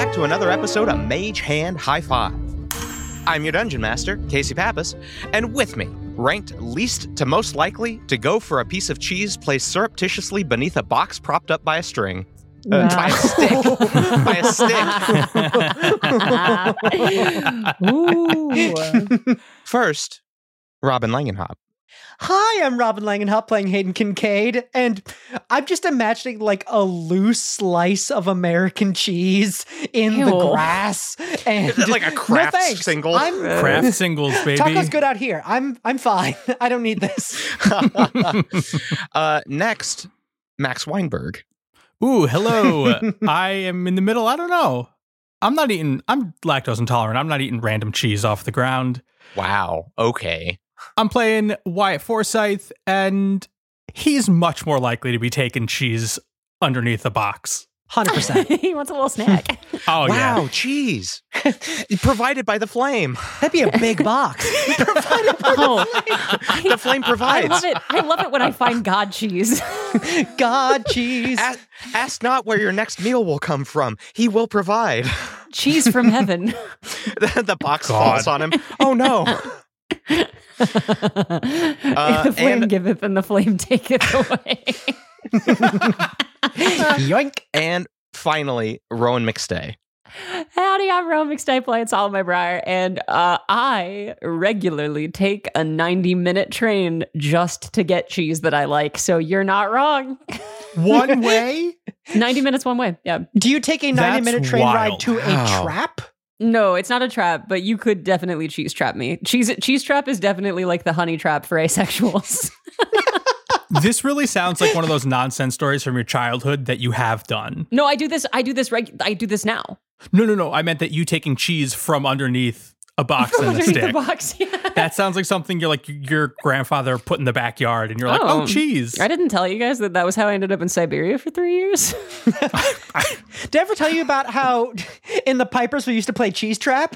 back to another episode of Mage Hand High Five. I'm your Dungeon Master, Casey Pappas, and with me, ranked least to most likely to go for a piece of cheese placed surreptitiously beneath a box propped up by a string. By a stick. By a stick. Ooh. First, Robin Langenhop. Hi, I'm Robin Langenhop playing Hayden Kincaid, and I'm just imagining like a loose slice of American cheese in the grass, and Like a Kraft single. Kraft singles, baby. Taco's good out here. I'm fine. I don't need this. Next, Max Weinberg. Ooh, hello. I am in the middle. I don't know. I'm lactose intolerant. I'm not eating random cheese off the ground. Wow. Okay. I'm playing Wyatt Forsythe, and he's much more likely to be taking cheese underneath the box. 100%. He wants a little snack. Oh, Wow, cheese. Provided by the flame. That'd be a big box. The flame provides. I love it. I love it when I find God cheese. God cheese. Ask not where your next meal will come from. He will provide. Cheese from heaven. The box falls on him. Oh, no. The flame giveth and the flame taketh away. Yoink. And finally, Rowan McStay. Howdy, I'm Rowan McStay playing Solomon Briar, and I regularly take a 90-minute train just to get cheese that I like, so you're not wrong. One way? 90 minutes one way, yeah. Do you take a 90-minute train ride to a trap? No, it's not a trap, but you could definitely cheese trap me. Cheese trap is definitely like the honey trap for asexuals. This really sounds like one of those nonsense stories from your childhood that you have done. No, I do this now. No. I meant that you taking cheese from underneath a box and a stick. The box, yeah. That sounds like something your grandfather put in the backyard, and you're like, oh, cheese. I didn't tell you guys that was how I ended up in Siberia for 3 years. Did I ever tell you about how in the Pipers we used to play Cheese Trap?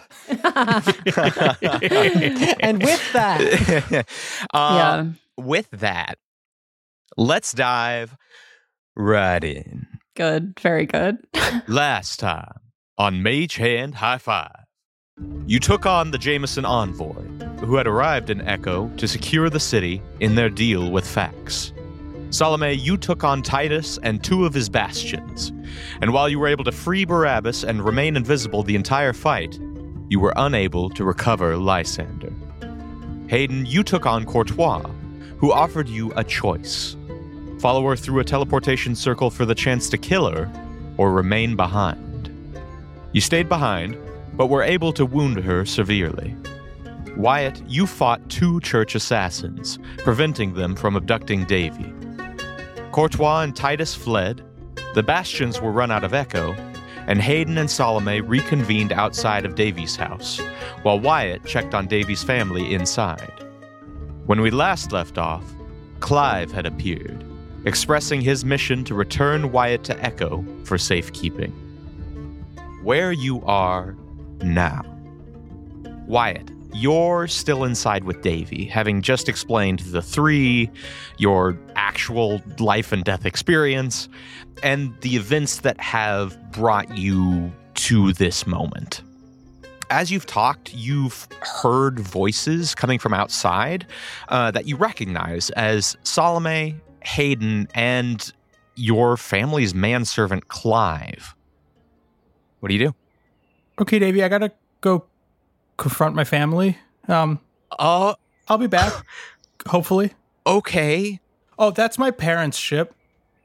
And with that, With that, let's dive right in. Good, very good. Last time on Mage Hand High Five, you took on the Jameson envoy, who had arrived in Echo to secure the city in their deal with Fax. Salome, you took on Titus and 2 of his bastions, and while you were able to free Barabbas and remain invisible the entire fight, you were unable to recover Lysander. Hayden, you took on Courtois, who offered you a choice. Follow her through a teleportation circle for the chance to kill her, or remain behind. You stayed behind, but were able to wound her severely. Wyatt, you fought 2 church assassins, preventing them from abducting Davy. Courtois and Titus fled, the bastions were run out of Echo, and Hayden and Salome reconvened outside of Davy's house, while Wyatt checked on Davy's family inside. When we last left off, Clive had appeared, expressing his mission to return Wyatt to Echo for safekeeping. Where you are now. Wyatt, you're still inside with Davy, having just explained to the 3 your actual life and death experience and the events that have brought you to this moment. As you've talked, you've heard voices coming from outside that you recognize as Salome, Hayden, and your family's manservant, Clive. What do you do? Okay, Davey, I gotta go confront my family. I'll be back, hopefully. Okay. Oh, that's my parents' ship.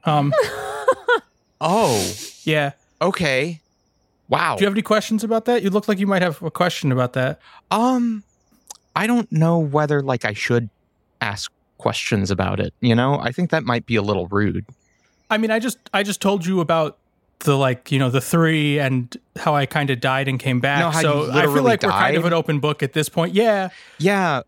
Oh. Yeah. Okay. Wow. Do you have any questions about that? You look like you might have a question about that. I don't know whether, I should ask questions about it, I think that might be a little rude. I mean, I just told you about the 3 and how I kind of died and came back. No, how so you I feel like died? we're kind of an open book at this point. Yeah. Yeah.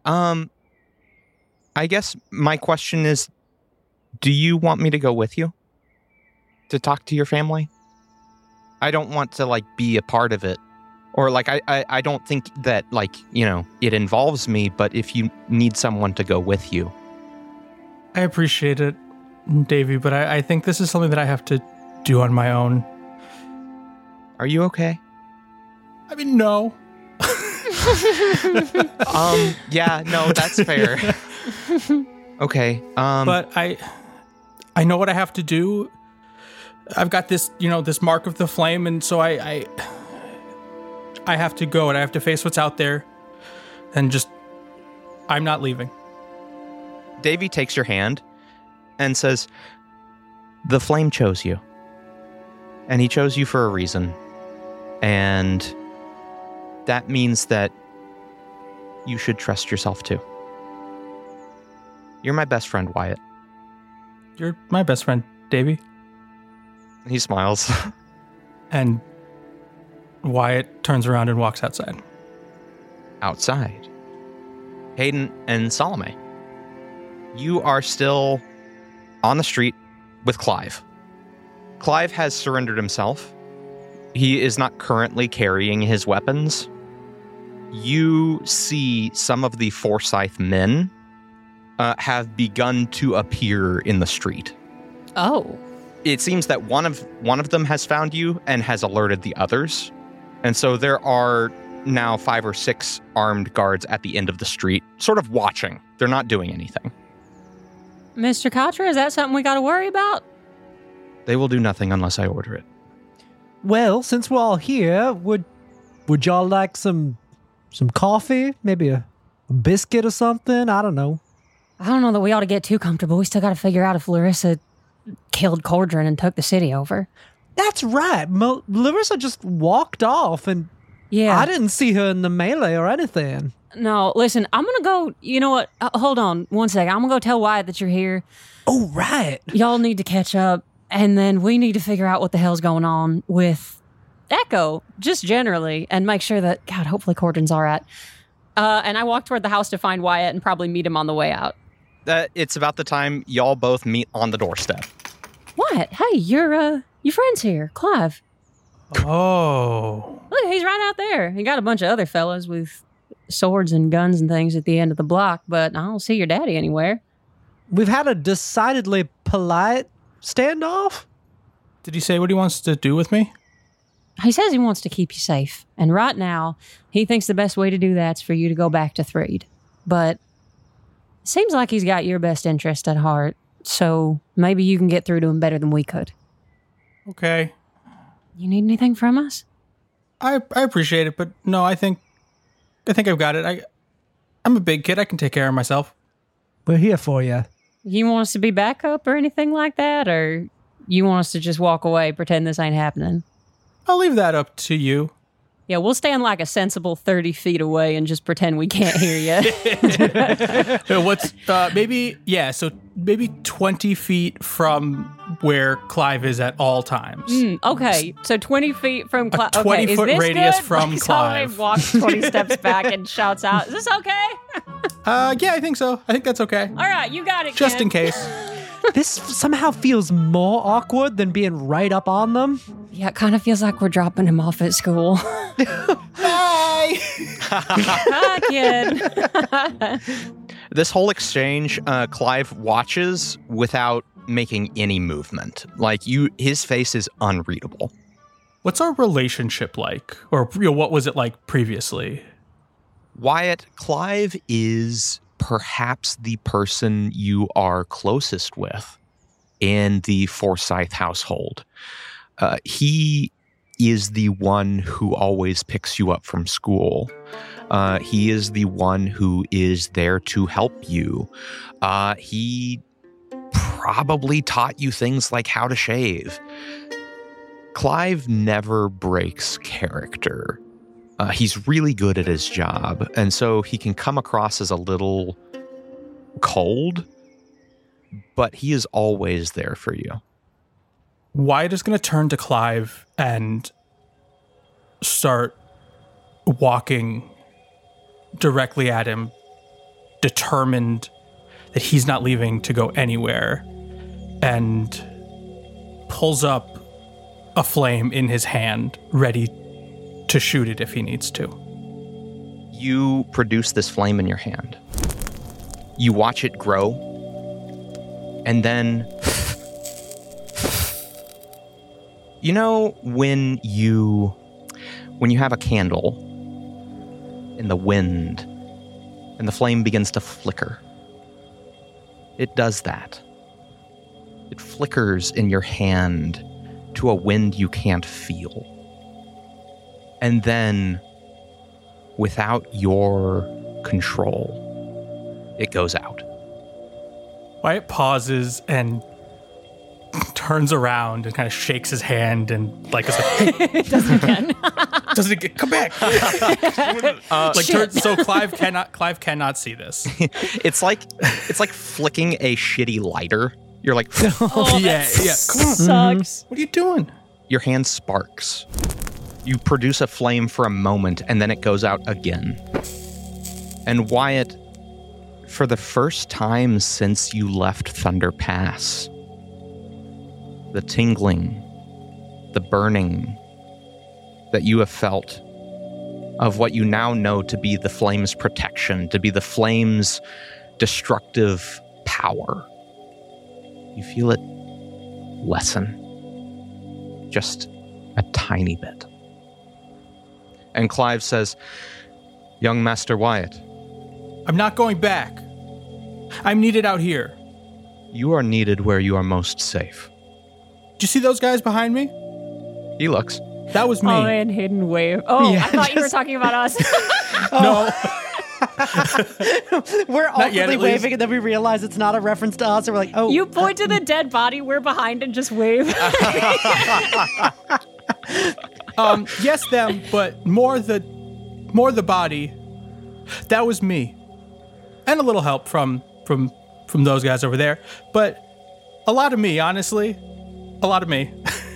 I guess my question is, do you want me to go with you to talk to your family? I don't want to be a part of it. Or I don't think that it involves me, but if you need someone to go with you. I appreciate it, Davey, but I think this is something that I have to do on my own. Are you okay? I mean, no. Yeah, no, that's fair. Okay. But I know what I have to do. I've got this, this mark of the flame, and so I have to go and I have to face what's out there, and I'm not leaving. Davy takes your hand and says, "The flame chose you. And he chose you for a reason. And that means that you should trust yourself too. You're my best friend, Wyatt." You're my best friend, Davy. He smiles. And Wyatt turns around and walks outside. Outside, Hayden and Salome, you are still on the street with Clive. Clive has surrendered himself. He is not currently carrying his weapons. You see some of the Forsyth men have begun to appear in the street. Oh. It seems that one of them has found you and has alerted the others. And so there are now 5 or 6 armed guards at the end of the street, sort of watching. They're not doing anything. Mr. Katra, is that something we got to worry about? They will do nothing unless I order it. Well, since we're all here, would y'all like some coffee? Maybe a biscuit or something? I don't know. I don't know that we ought to get too comfortable. We still got to figure out if Larissa killed Cordron and took the city over. That's right. Larissa just walked off, and yeah, I didn't see her in the melee or anything. No, listen, I'm going to go, you know what? Hold on one second. I'm going to go tell Wyatt that you're here. Oh, right. Y'all need to catch up, and then we need to figure out what the hell's going on with Echo, just generally, and make sure that, God, hopefully Cordron's all right. And I walk toward the house to find Wyatt and probably meet him on the way out. It's about the time y'all both meet on the doorstep. What? Hey, your friend's here, Clive. Oh. Look, he's right out there. He got a bunch of other fellas with swords and guns and things at the end of the block, but I don't see your daddy anywhere. We've had a decidedly polite standoff. Did he say what he wants to do with me? He says he wants to keep you safe, and right now, he thinks the best way to do that's for you to go back to Threed. But it seems like he's got your best interest at heart, so maybe you can get through to him better than we could. Okay. You need anything from us? I appreciate it, but no, I think I've got it. I'm a big kid. I can take care of myself. We're here for you. You want us to be backup or anything like that, or you want us to just walk away, pretend this ain't happening? I'll leave that up to you. Yeah, we'll stand like a sensible 30 feet away and just pretend we can't hear you. So maybe 20 feet from where Clive is at all times. Okay, so 20 feet from Clive. A 20-foot radius good? from Clive. Somebody walks 20 steps back and shouts out, "Is this okay?" Yeah, I think so. I think that's okay. All right, you got it, Just kid. in case. This somehow feels more awkward than being right up on them. Yeah, it kind of feels like we're dropping him off at school. Bye! Hi, kid. This whole exchange, Clive watches without making any movement. His face is unreadable. What's our relationship like? Or what was it like previously? Wyatt, Clive is perhaps the person you are closest with in the Forsyth household. He is the one who always picks you up from school. He is the one who is there to help you. He probably taught you things like how to shave. Clive never breaks character. He's really good at his job, and so he can come across as a little cold, but he is always there for you. Wyatt is going to turn to Clive and start walking directly at him, determined that he's not leaving to go anywhere, and pulls up a flame in his hand, ready to shoot it if he needs to. You produce this flame in your hand. You watch it grow, and then You know when you have a candle in the wind and the flame begins to flicker? It does that. It flickers in your hand to a wind you can't feel. And then, without your control, it goes out. Wyatt pauses and turns around and kind of shakes his hand and like is like, It does it again. does it get, come back? So Clive cannot see this. It's like flicking a shitty lighter. You're like, Oh, yeah. Come on. Sucks. What are you doing? your hand sparks. You produce a flame for a moment, and then it goes out again. And Wyatt, for the first time since you left Thunder Pass, the tingling, the burning that you have felt of what you now know to be the flame's protection, to be the flame's destructive power, you feel it lessen just a tiny bit. And Clive says, "Young Master Wyatt, I'm not going back. I'm needed out here. you are needed where you are most safe." Do you see those guys behind me? He looks. That was me. Oh, and hidden wave. Oh, Yeah, I thought you were talking about us. No. We're Not yet, awkwardly at least. waving, and then we realize it's not a reference to us, and we're like, oh. You point to the dead body, we're behind and just wave. Yes, them, but more the body. That was me, and a little help from those guys over there, but a lot of me, honestly, a lot of me.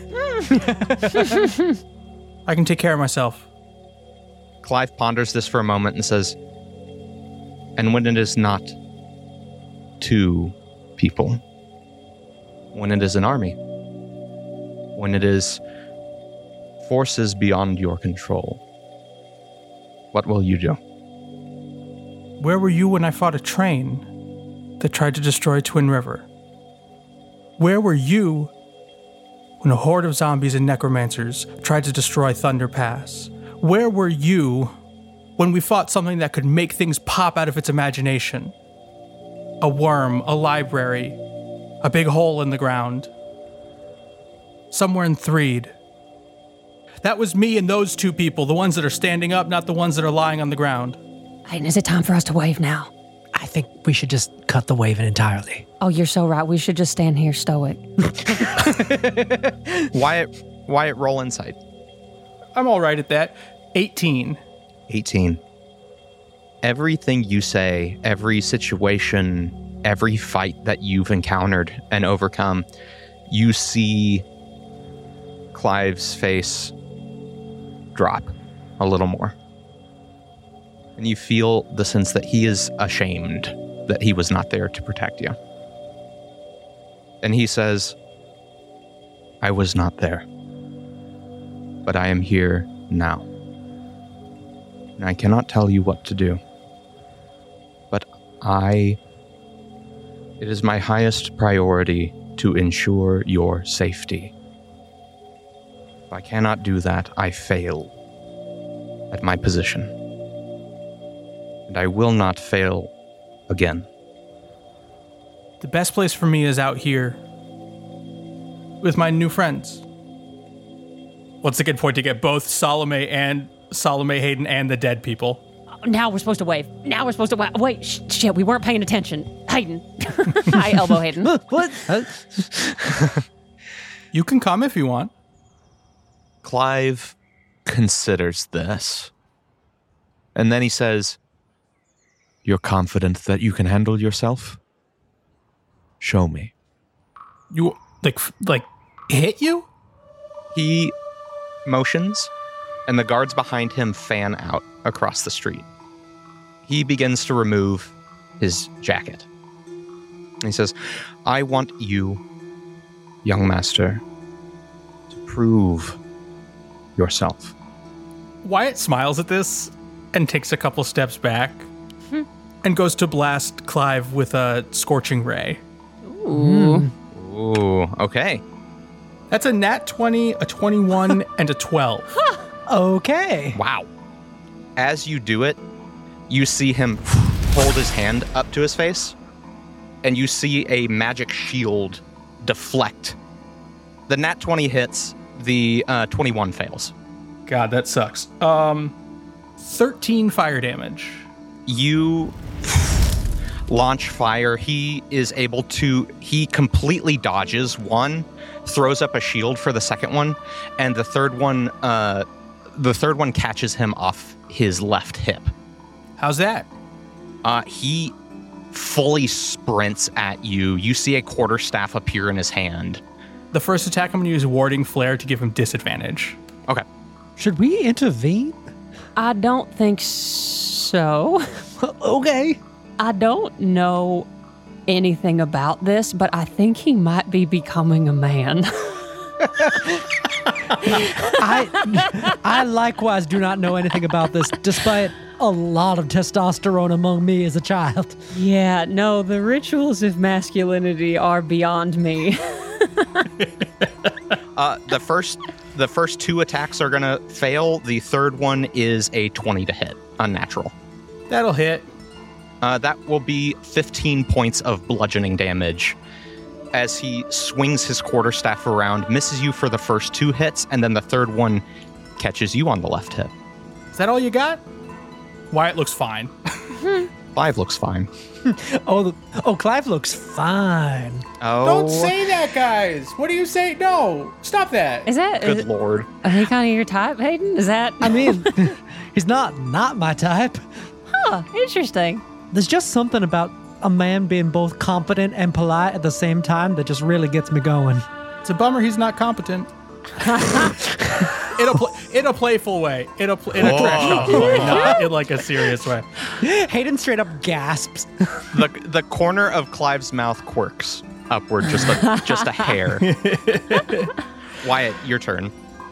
I can take care of myself. Clive ponders this for a moment and says, "And when it is not two people, when it is an army, when it is forces beyond your control, what will you do?" Where were you when I fought a train that tried to destroy Twin River? Where were you when a horde of zombies and necromancers tried to destroy Thunder Pass? Where were you when we fought something that could make things pop out of its imagination? A worm, a library, a big hole in the ground. Somewhere in Threed. That was me and those two people, the ones that are standing up, not the ones that are lying on the ground. Hayden, is it time for us to wave now? I think we should just cut the waving entirely. Oh, you're so right. We should just stand here stoic. Wyatt, roll insight. I'm all right at that. 18. 18. Everything you say, every situation, every fight that you've encountered and overcome, you see Clive's face drop a little more. And you feel the sense that he is ashamed that he was not there to protect you. And he says, "I was not there, but I am here now. And I cannot tell you what to do, but it is my highest priority to ensure your safety. If I cannot do that, I fail at my position. And I will not fail again." The best place for me is out here with my new friends. What's a good point to get both Salome, Hayden, and the dead people? Now we're supposed to wave. Wait, shit, we weren't paying attention. Hayden. I elbow Hayden. What? You can come if you want. Clive considers this. And then he says, "You're confident that you can handle yourself? Show me." You like hit you? He motions, and the guards behind him fan out across the street. He begins to remove his jacket. He says, "I want you, young master, to prove yourself." Wyatt smiles at this and takes a couple steps back and goes to blast Clive with a scorching ray. Ooh. Ooh, okay. That's a nat 20, a 21, and a 12. Okay. Wow. As you do it, you see him hold his hand up to his face, and you see a magic shield deflect. The nat 20 hits, the 21 fails. God, that sucks. 13 fire damage. You launch fire. He completely dodges one, throws up a shield for the second one, and the third one catches him off his left hip. How's that? He fully sprints at you. You see a quarterstaff appear in his hand. The first attack, I'm going to use Warding Flare to give him disadvantage. Okay. Should we intervene? I don't think so. Okay. I don't know anything about this, but I think he might be becoming a man. I likewise do not know anything about this, despite a lot of testosterone among me as a child. Yeah, no, the rituals of masculinity are beyond me. The first two attacks are gonna fail. The third one is a 20 to hit, unnatural. That'll hit. That will be 15 points of bludgeoning damage as he swings his quarterstaff around, misses you for the first two hits, and then the third one catches you on the left hip. Is that all you got? Wyatt looks fine. Clive looks fine. Clive looks fine. Oh, Don't say that, guys. What do you say? No, stop that. Is that good lord. Are he kind of your type, Hayden? Is that? I mean, he's not my type. Huh, interesting. There's just something about a man being both competent and polite at the same time that just really gets me going. It's a bummer he's not competent. In a playful way. In a trash talk way, not in like a serious way. Hayden straight up gasps. The corner of Clive's mouth quirks upward just a hair. Wyatt, your turn.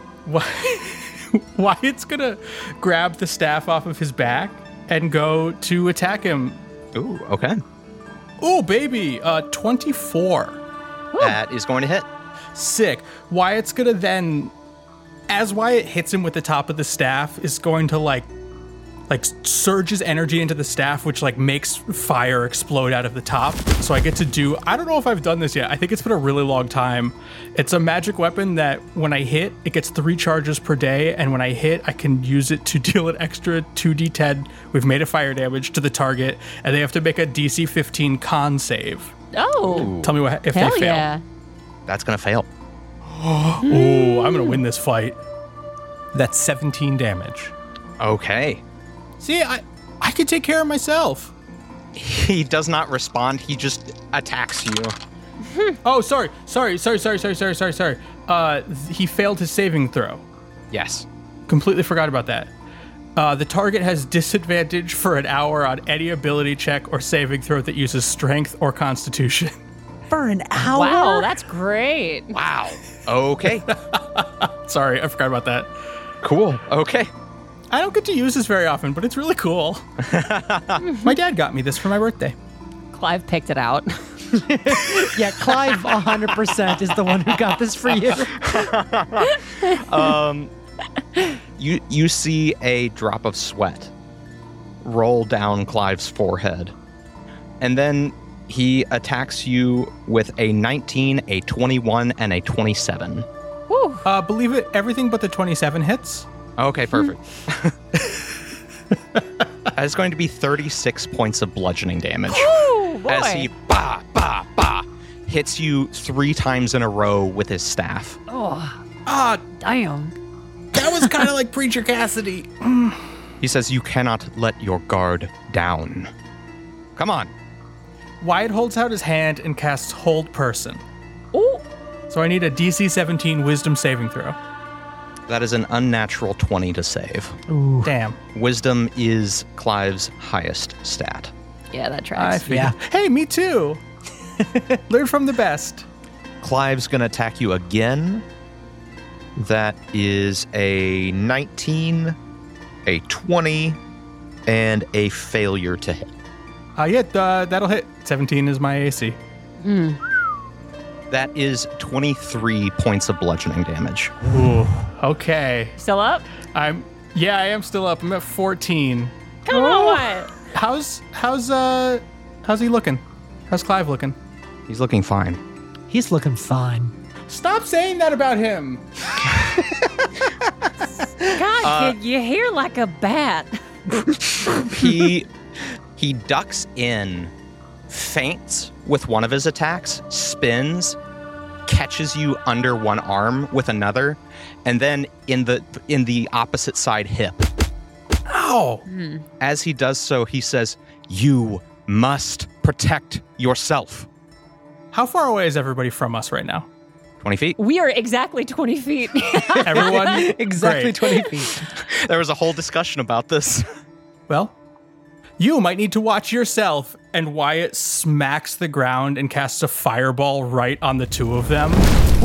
Wyatt's gonna grab the staff off of his back and go to attack him. Ooh, okay. Ooh, baby, 24. That is going to hit. Sick. Wyatt's gonna then, as Wyatt hits him with the top of the staff, is going to like surges energy into the staff, which like makes fire explode out of the top. So I get to do, I don't know if I've done this yet. I think it's been a really long time. It's a magic weapon that when I hit, it gets 3 charges per day. And when I hit, I can use it to deal an extra 2d10 with made of fire damage to the target. And they have to make a DC 15 con save. Oh. Tell me if Hell they fail. yeah. That's going to fail. Ooh, I'm going to win this fight. That's 17 damage. Okay. See, I can take care of myself. He does not respond. He just attacks you. Oh, sorry. He failed his saving throw. Yes. Completely forgot about that. The target has disadvantage for an hour on any ability check or saving throw that uses strength or constitution. For an hour? Wow, that's great. Wow. Okay. Sorry, I forgot about that. Cool. Okay. I don't get to use this very often, but it's really cool. My dad got me this for my birthday. Clive picked it out. Yeah, Clive 100% is the one who got this for you. You see a drop of sweat roll down Clive's forehead. And then he attacks you with a 19, a 21, and a 27. Woo. Believe it, everything but the 27 hits. Okay, perfect. That's going to be 36 points of bludgeoning damage. Ooh, boy. As he hits you 3 times in a row with his staff. Oh, damn. That was kind of like Preacher Cassidy. He says, "You cannot let your guard down. Come on." Wyatt holds out his hand and casts Hold Person. Ooh. So I need a DC 17 Wisdom saving throw. That is an unnatural 20 to save. Ooh. Damn. Wisdom is Clive's highest stat. Yeah, that I tracks. figured. Yeah. Hey, me too. Learn from the best. Clive's going to attack you again. That is a 19, a 20, and a failure to hit. That'll hit. 17 is my AC. That That is 23 points of bludgeoning damage. Ooh, okay. Still up? I am still up. I'm at 14. Come on, Wyatt. How's he looking? How's Clive looking? He's looking fine. He's looking fine. Stop saying that about him. God, kid, you hear like a bat. He ducks in, feints with one of his attacks, spins, catches you under one arm with another, and then in the opposite side hip. Ow! As he does so, he says, "You must protect yourself." How far away is everybody from us right now? 20 feet. We are exactly 20 feet. Everyone? Exactly Great. 20 feet. There was a whole discussion about this. Well, you might need to watch yourself. And Wyatt smacks the ground and casts a fireball right on the two of them.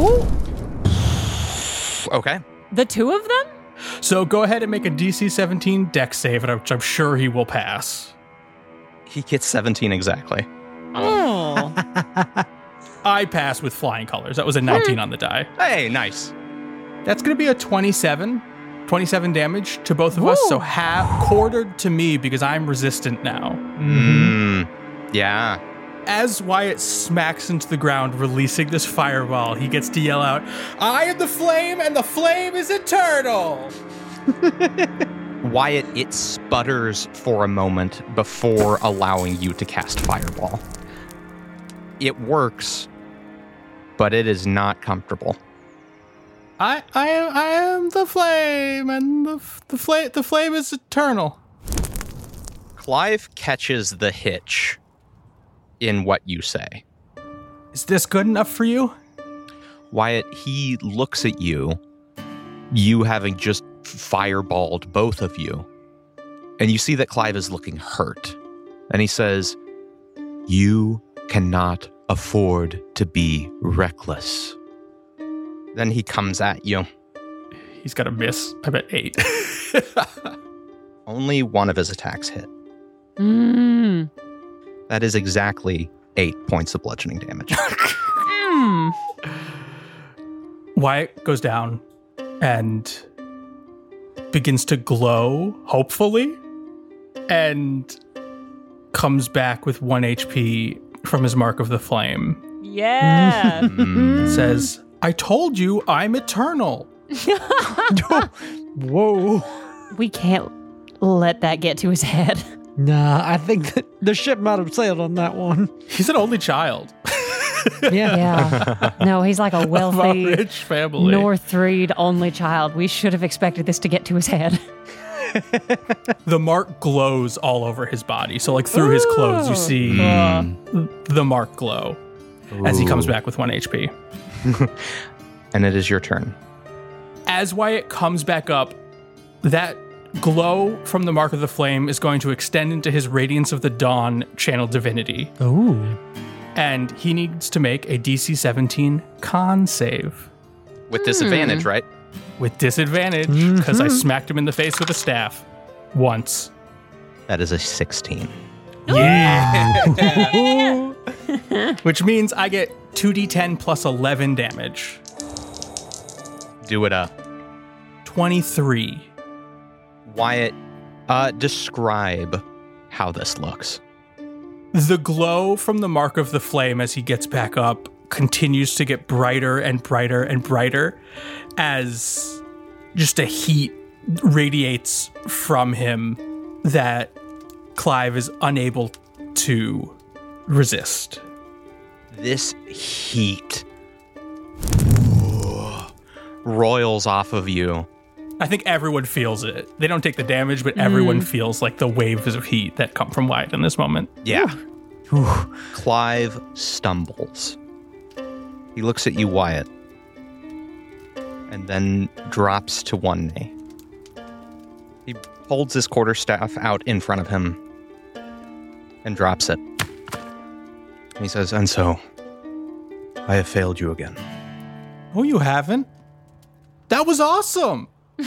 Okay. The two of them? So go ahead and make a DC 17 dex save, which I'm sure he will pass. He gets 17 exactly. Oh. I pass with flying colors. That was a 19 on the die. Hey, nice. That's going to be a 27 damage to both of us. So quartered to me because I'm resistant now. Yeah. As Wyatt smacks into the ground, releasing this fireball, he gets to yell out, "I am the flame, and the flame is eternal!" Wyatt, it sputters for a moment before allowing you to cast Fireball. It works, but it is not comfortable. I am the flame, and the flame is eternal. Clive catches the hitch in what you say. Is this good enough for you? Wyatt, he looks at you, you having just fireballed both of you, and you see that Clive is looking hurt. And he says, "You cannot afford to be reckless." Then he comes at you. He's got a miss. I bet 8. Only one of his attacks hit. That is exactly 8 points of bludgeoning damage. Wyatt goes down and begins to glow, hopefully, and comes back with 1 HP from his Mark of the Flame. Yeah. Says, "I told you I'm eternal." Whoa. We can't let that get to his head. Nah, I think that the ship might have sailed on that one. He's an only child Yeah. No, he's like a of a wealthy rich family. Northreed only child. We should have expected this to get to his head. The mark glows all over his body. So like through his clothes, you see the mark glow as he comes back with 1 HP. And it is your turn. As Wyatt comes back up, that glow from the Mark of the Flame is going to extend into his Radiance of the Dawn channel divinity. Ooh. And he needs to make a DC 17 con save. With disadvantage, right? With disadvantage, because I smacked him in the face with a staff once. That is a 16. Yeah! Which means I get 2d10 plus 11 damage. Do it up. 23. Wyatt, describe how this looks. The glow from the Mark of the Flame as he gets back up continues to get brighter and brighter and brighter as just a heat radiates from him that Clive is unable to resist. This heat roils off of you. I think everyone feels it. They don't take the damage, but everyone feels like the waves of heat that come from Wyatt in this moment. Yeah. Clive stumbles. He looks at you, Wyatt, and then drops to 1 knee. He holds his quarterstaff out in front of him and drops it. He says, "And so, I have failed you again." Oh, you haven't? That was awesome!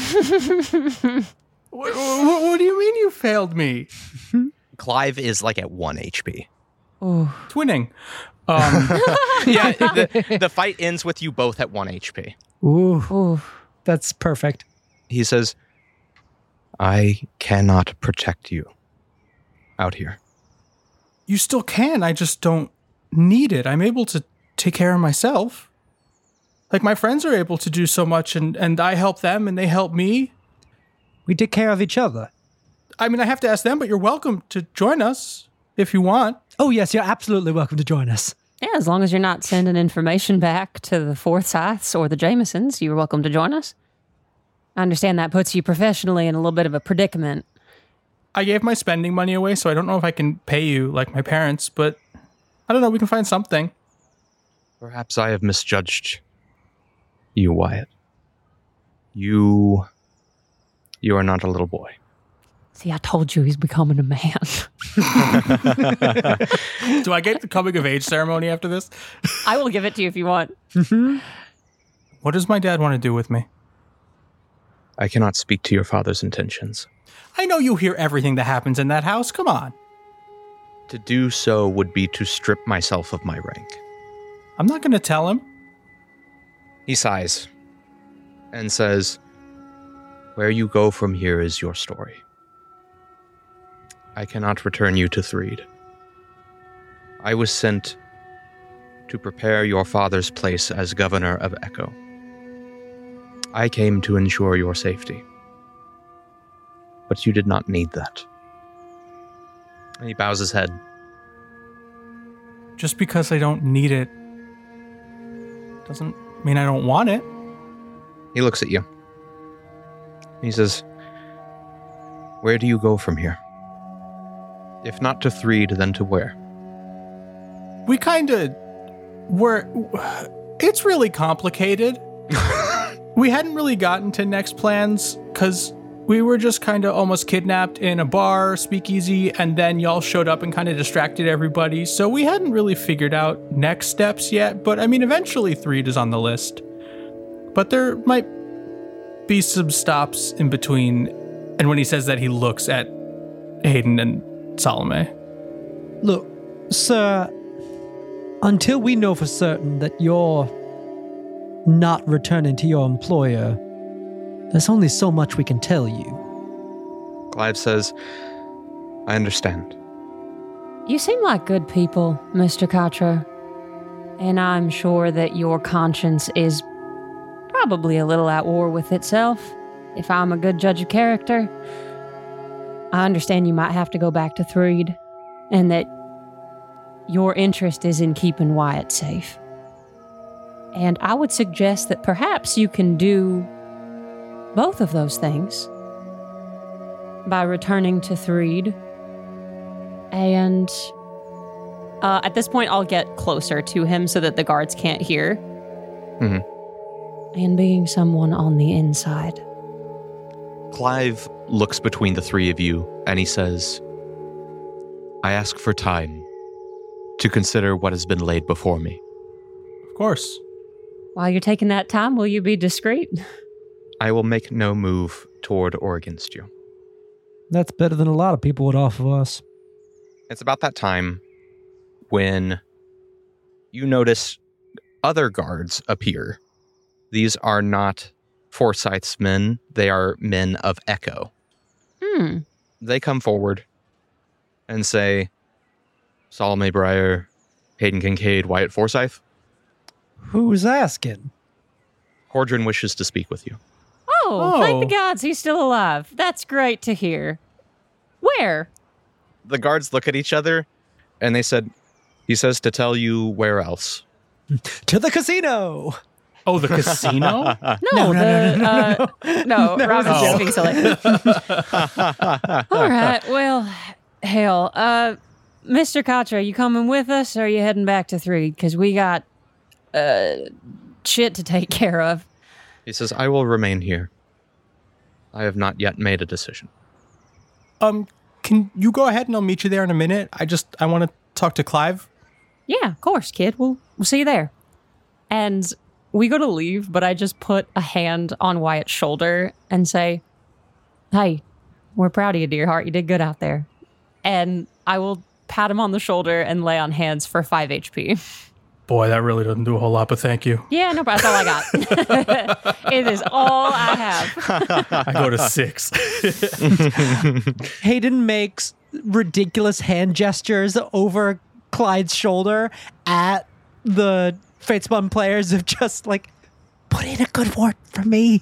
What do you mean you failed me? Clive is like at 1 HP. Twinning. Yeah, the fight ends with you both at 1 HP. Ooh, that's perfect. He says, I cannot protect you out here. You still can. I just don't need it. I'm able to take care of myself. Like, my friends are able to do so much, and I help them, and they help me. We take care of each other. I mean, I have to ask them, but you're welcome to join us if you want. Oh, yes, you're absolutely welcome to join us. Yeah, as long as you're not sending information back to the Forsyths or the Jamesons, you're welcome to join us. I understand that puts you professionally in a little bit of a predicament. I gave my spending money away, so I don't know if I can pay you like my parents, but I don't know, we can find something. Perhaps I have misjudged you, Wyatt. You are not a little boy. See, I told you he's becoming a man. Do I get the coming of age ceremony after this? I will give it to you if you want. What does my dad want to do with me? I cannot speak to your father's intentions. I know you hear everything that happens in that house. Come on. To do so would be to strip myself of my rank. I'm not going to tell him. He sighs and says, where you go from here is your story. I cannot return you to Threed. I was sent to prepare your father's place as governor of Echo. I came to ensure your safety. But you did not need that. And he bows his head. Just because I don't need it doesn't mean I don't want it. He looks at you. He says, where do you go from here? If not to Threed, then to where? We kind of were. It's really complicated. We hadn't really gotten to next plans because we were just kind of almost kidnapped in a bar, speakeasy, and then y'all showed up and kind of distracted everybody. So we hadn't really figured out next steps yet. But I mean, eventually Threed is on the list. But there might be some stops in between. And when he says that, he looks at Hayden and Salome. Look, sir, until we know for certain that you're not returning to your employer, there's only so much we can tell you. Clive says, I understand. You seem like good people, Mr. Katra. And I'm sure that your conscience is probably a little at war with itself, if I'm a good judge of character. I understand you might have to go back to Threed, and that your interest is in keeping Wyatt safe. And I would suggest that perhaps you can do both of those things by returning to Threed. And at this point, I'll get closer to him so that the guards can't hear. Mm-hmm. And being someone on the inside. Clive looks between the three of you and he says, I ask for time to consider what has been laid before me. Of course. While you're taking that time, will you be discreet? I will make no move toward or against you. That's better than a lot of people would offer us. It's about that time when you notice other guards appear. These are not Forsyth's men. They are men of Echo. They come forward and say, Salome Breyer, Hayden Kincaid, Wyatt Forsyth. Who's asking? Hordrin wishes to speak with you. Oh, thank the gods he's still alive. That's great to hear. Where? The guards look at each other and he says to tell you where else. To the casino! Oh, the casino? No, Robin's just being silly. All right, well, hell, Mr. Katra, you coming with us, or are you heading back to Threed? Because we got shit to take care of. He says, I will remain here. I have not yet made a decision. Can you go ahead and I'll meet you there in a minute? I want to talk to Clive. Yeah, of course, kid. We'll see you there. And we go to leave, but I just put a hand on Wyatt's shoulder and say, hey, we're proud of you, dear heart. You did good out there. And I will pat him on the shoulder and lay on hands for 5 HP. Boy, that really doesn't do a whole lot, but thank you. Yeah, no problem. That's all I got. It is all I have. I go to 6. Hayden makes ridiculous hand gestures over Clyde's shoulder at the Fatespun players of just like, put in a good word for me.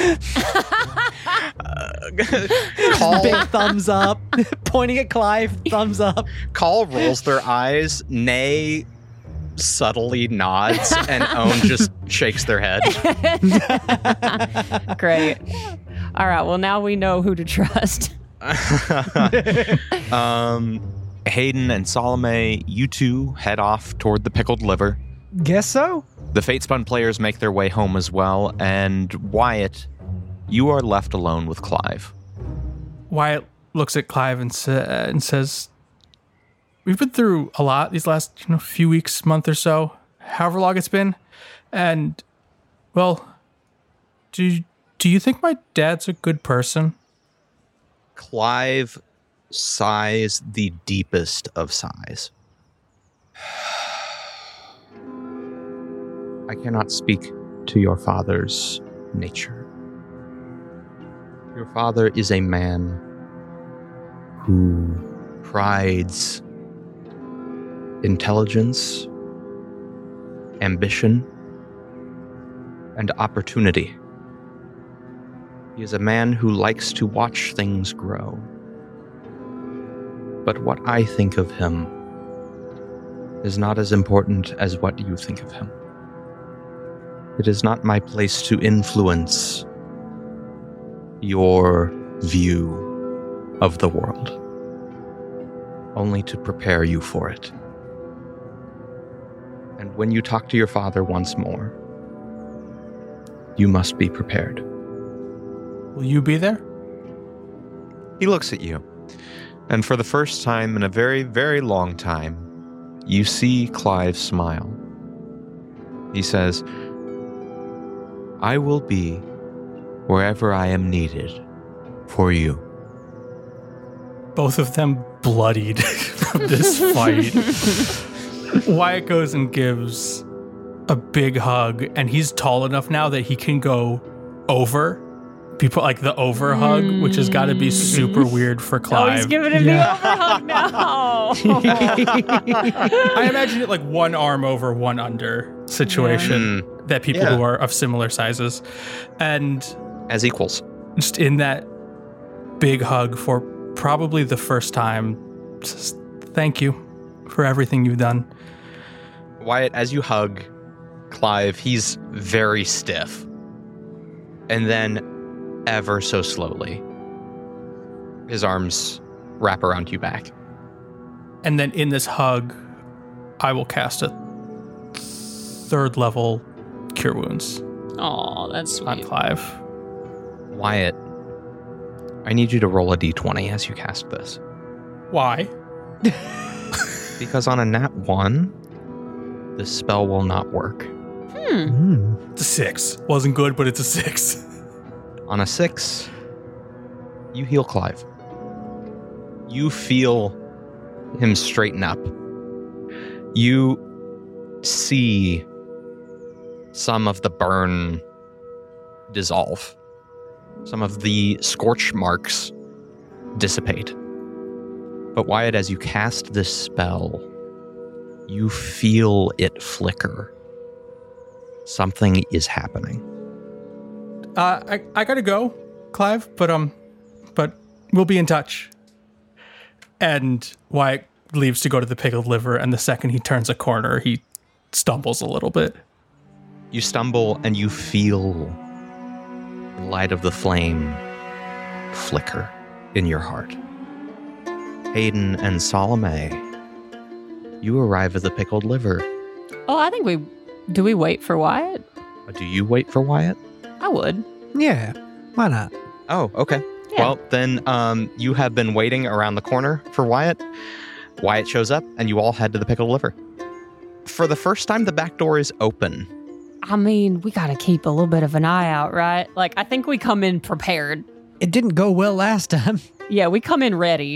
Big thumbs up. Pointing at Clive, thumbs up. Call rolls their eyes, Nay subtly nods, and Owen just shakes their head. Great. All right, well, now we know who to trust. Hayden and Salome, you two head off toward the Pickled Liver. Guess so. The Fatespun players make their way home as well, and Wyatt, you are left alone with Clive. Wyatt looks at Clive and says, we've been through a lot these last few weeks, month or so, however long it's been. And, well, do you think my dad's a good person? Clive sighs the deepest of sighs. I cannot speak to your father's nature. Your father is a man who prides intelligence, ambition, and opportunity. He is a man who likes to watch things grow. But what I think of him is not as important as what you think of him. It is not my place to influence your view of the world, only to prepare you for it. And when you talk to your father once more, you must be prepared. Will you be there? He looks at you, and for the first time in a very, very long time, you see Clive smile. He says, I will be wherever I am needed for you. Both of them bloodied from this fight. Wyatt goes and gives a big hug, and he's tall enough now that he can go over. People like the over hug, which has got to be super weird for Clive. Oh, he's giving him the over hug now. I imagine it like one arm over, one under situation that people who are of similar sizes. And as equals. Just in that big hug for probably the first time, just thank you for everything you've done. Wyatt, as you hug Clive, he's very stiff. And then ever so slowly, his arms wrap around you back. And then in this hug, I will cast a 3rd level Cure Wounds. Oh, that's sweet. On Clive. Wyatt, I need you to roll a d20 as you cast this. Why? Because on a nat 1, the spell will not work. It's a 6. Wasn't good, but it's a 6. On a 6, you heal Clive. You feel him straighten up. You see some of the burn dissolve. Some of the scorch marks dissipate. But Wyatt, as you cast this spell, you feel it flicker. Something is happening. I gotta go, Clive, but we'll be in touch. And Wyatt leaves to go to the Pickled Liver, and the second he turns a corner, he stumbles a little bit. You stumble and you feel the light of the flame flicker in your heart. Hayden and Salome, you arrive at the Pickled Liver. Oh, I think do we wait for Wyatt? Do you wait for Wyatt? I would. Yeah, why not? Oh, okay. Yeah. Well, then you have been waiting around the corner for Wyatt. Wyatt shows up, and you all head to the Pickled Liver. For the first time, the back door is open. I mean, we got to keep a little bit of an eye out, right? I think we come in prepared. It didn't go well last time. Yeah, we come in ready.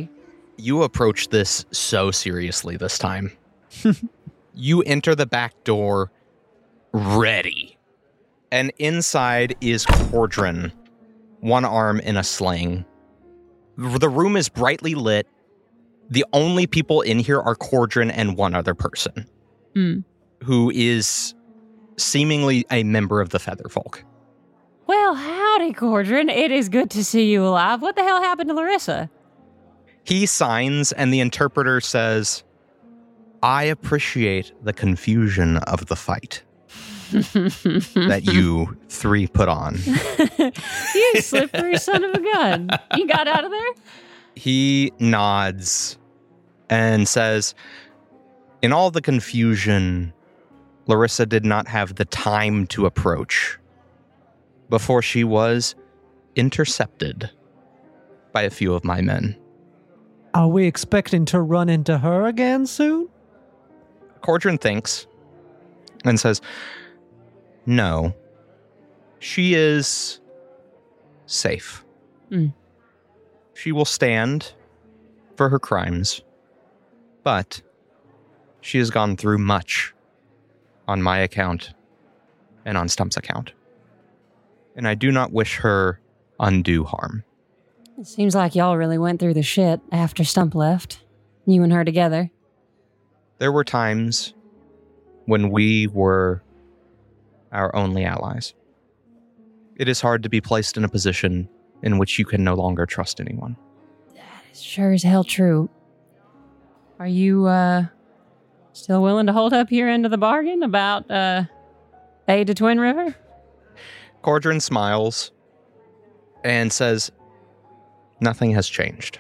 You approach this so seriously this time. You enter the back door ready. And inside is Cordrin, one arm in a sling. The room is brightly lit. The only people in here are Cordrin and one other person, who is seemingly a member of the Featherfolk. Well, howdy, Cordrin. It is good to see you alive. What the hell happened to Larissa? He signs, and the interpreter says, I appreciate the confusion of the fight that you three put on. You slippery son of a gun. You got out of there? He nods and says, in all the confusion, Larissa did not have the time to approach before she was intercepted by a few of my men. Are we expecting to run into her again soon? Cordrin thinks and says, no, she is safe. She will stand for her crimes, but she has gone through much on my account and on Stump's account. And I do not wish her undue harm. It seems like y'all really went through the shit after Stump left. You and her together. There were times when we were our only allies. It is hard to be placed in a position in which you can no longer trust anyone. That is sure as hell true. Are you, still willing to hold up your end of the bargain about, aid to Twin River? Cordrin smiles and says, nothing has changed.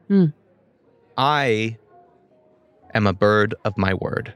I am a bird of my word.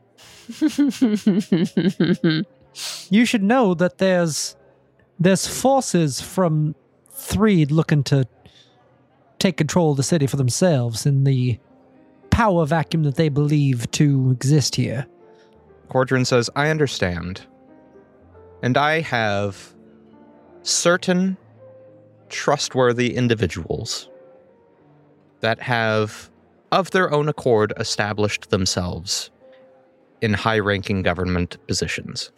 You should know that there's forces from Threed looking to take control of the city for themselves in the power vacuum that they believe to exist here. Cordrin says, I understand. And I have certain trustworthy individuals that have, of their own accord, established themselves in high-ranking government positions.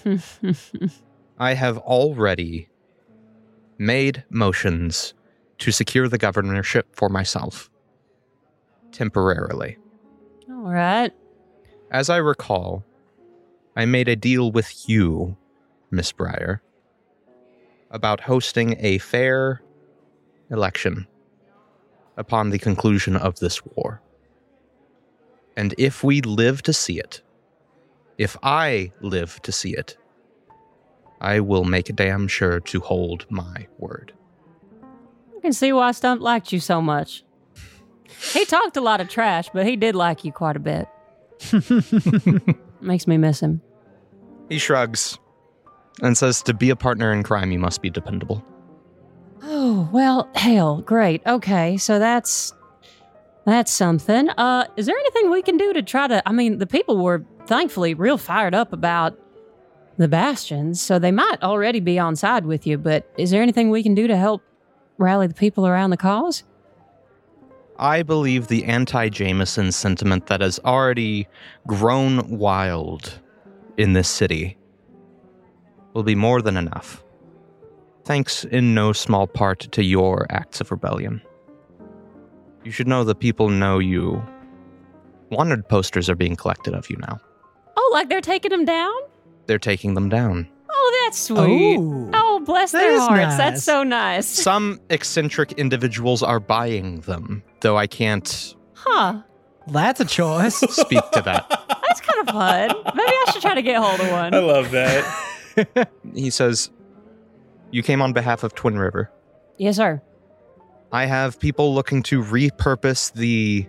I have already made motions to secure the governorship for myself, temporarily. All right. As I recall, I made a deal with you, Miss Briar, about hosting a fair election upon the conclusion of this war. And if we live to see it, if I live to see it, I will make damn sure to hold my word. I can see why Stump liked you so much. He talked a lot of trash, but he did like you quite a bit. Makes me miss him. He shrugs and says, to be a partner in crime, you must be dependable. Oh, well, hell, great. Okay, so that's something. Is there anything we can do to try to... I mean, the people were thankfully real fired up about the Bastions, so they might already be on side with you, but is there anything we can do to help rally the people around the cause? I believe the anti-Jameson sentiment that has already grown wild in this city will be more than enough. Thanks in no small part to your acts of rebellion. You should know the people know you. Wanted posters are being collected of you now. Oh, like they're taking them down? They're taking them down. Oh, that's sweet. Ooh. Oh, bless That their is hearts. nice. That's so nice. Some eccentric individuals are buying them, though I can't Huh. That's a choice. speak to that. That's kind of fun. Maybe I should try to get hold of one. I love that. He says, you came on behalf of Twin River. Yes, sir. I have people looking to repurpose the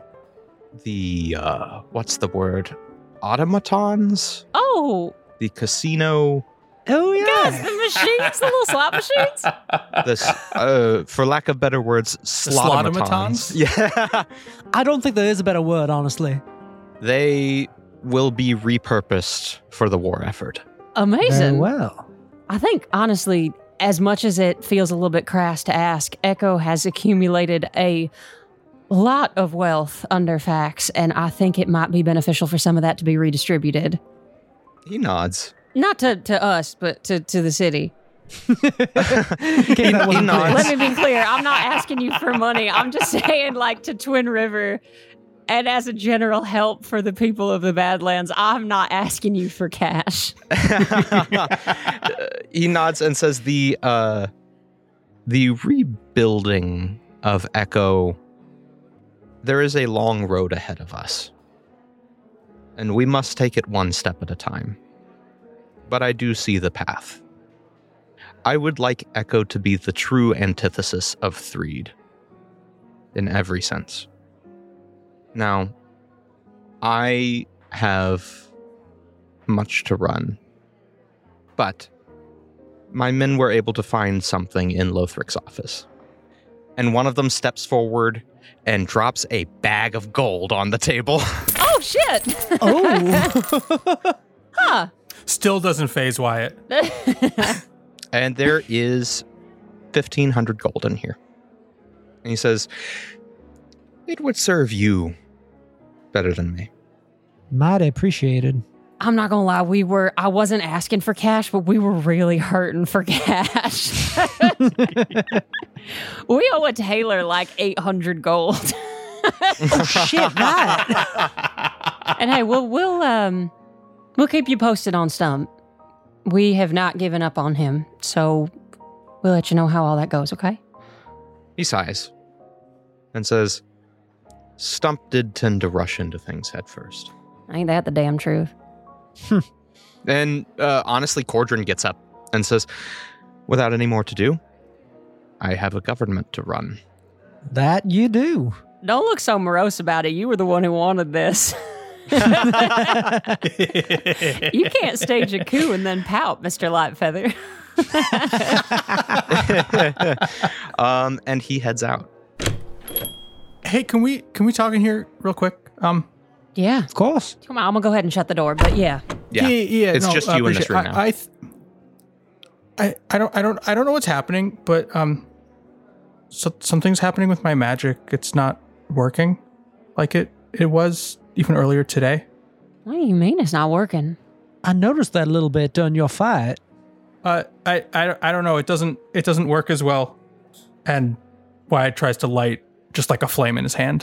what's the word? Automatons? Oh, The casino, Oh, yeah. yes, the machines, the little slot machines. this, for lack of better words, slotomatons. slotomatons? Yeah. I don't think there is a better word, honestly. They will be repurposed for the war effort. Amazing. Very well. I think, honestly, as much as it feels a little bit crass to ask, Echo has accumulated a lot of wealth under Fax, and I think it might be beneficial for some of that to be redistributed. He nods. Not to us, but to the city. Okay, that wasn't nods. clear. Let me be clear. I'm not asking you for money. I'm just saying, like, to Twin River and as a general help for the people of the Badlands, I'm not asking you for cash. He nods and says the rebuilding of Echo, there is a long road ahead of us. And we must take it one step at a time. But I do see the path. I would like Echo to be the true antithesis of Threed. In every sense. Now, I have much to run. But my men were able to find something in Lothric's office. And one of them steps forward and drops a bag of gold on the table. Oh, shit. Oh. Huh. Still doesn't phase Wyatt. And there is 1,500 gold in here. And he says, it would serve you better than me. Mighty appreciated. I'm not gonna lie, I wasn't asking for cash, but we were really hurting for cash. We owe a tailor like 800 gold. Oh shit, right. And hey, we'll keep you posted on Stump. We have not given up on him, so we'll let you know how all that goes, okay? He sighs and says, Stump did tend to rush into things head first. Ain't that the damn truth? And honestly, Cordrin gets up and says, without any more to do, I have a government to run. That you do. Don't look so morose about it. You were the one who wanted this. You can't stage a coup and then pout, Mr. Lightfeather. And he heads out. Hey, can we talk in here real quick? Yeah. Of course. Come on, I'm gonna go ahead and shut the door, but yeah. Yeah, it's just you in this room now. I don't know what's happening, but so something's happening with my magic. It's not working like it was even earlier today. What do you mean it's not working? I noticed that a little bit during your fight. I don't know. It doesn't work as well. And Wyatt tries to light just like a flame in his hand.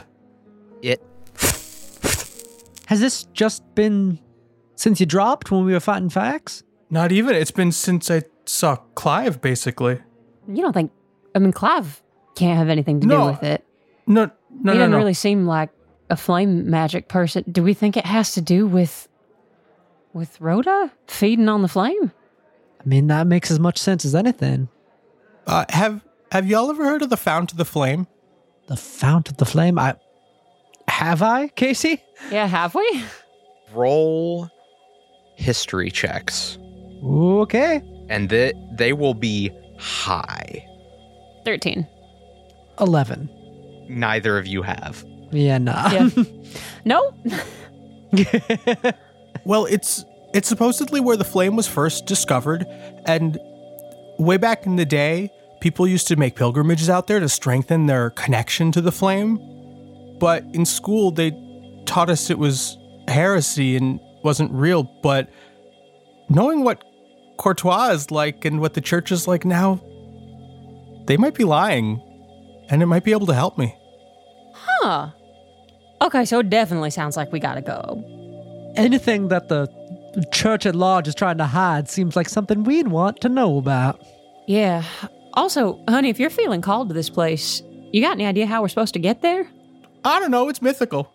Has this just been since you dropped when we were fighting Fax? Not even. It's been since I saw Clive, basically. You don't think... I mean, Clive can't have anything to do with it. No. He doesn't really seem like a flame magic person. Do we think it has to do with Rhoda feeding on the flame? I mean, that makes as much sense as anything. Have y'all ever heard of the Fount of the Flame? The Fount of the Flame? Have I, Casey? Yeah, have we? Roll history checks. Okay. And they will be high. 13. 11. Neither of you have. Yeah, nah. Yeah. No? Well, it's supposedly where the flame was first discovered, and way back in the day, people used to make pilgrimages out there to strengthen their connection to the flame. But in school, they taught us it was heresy and wasn't real. But knowing what Courtois is like and what the church is like now, they might be lying, and it might be able to help me. Huh. Okay, so it definitely sounds like we gotta go. Anything that the church at large is trying to hide seems like something we'd want to know about. Yeah. Also, honey, if you're feeling called to this place, you got any idea how we're supposed to get there? I don't know. It's mythical.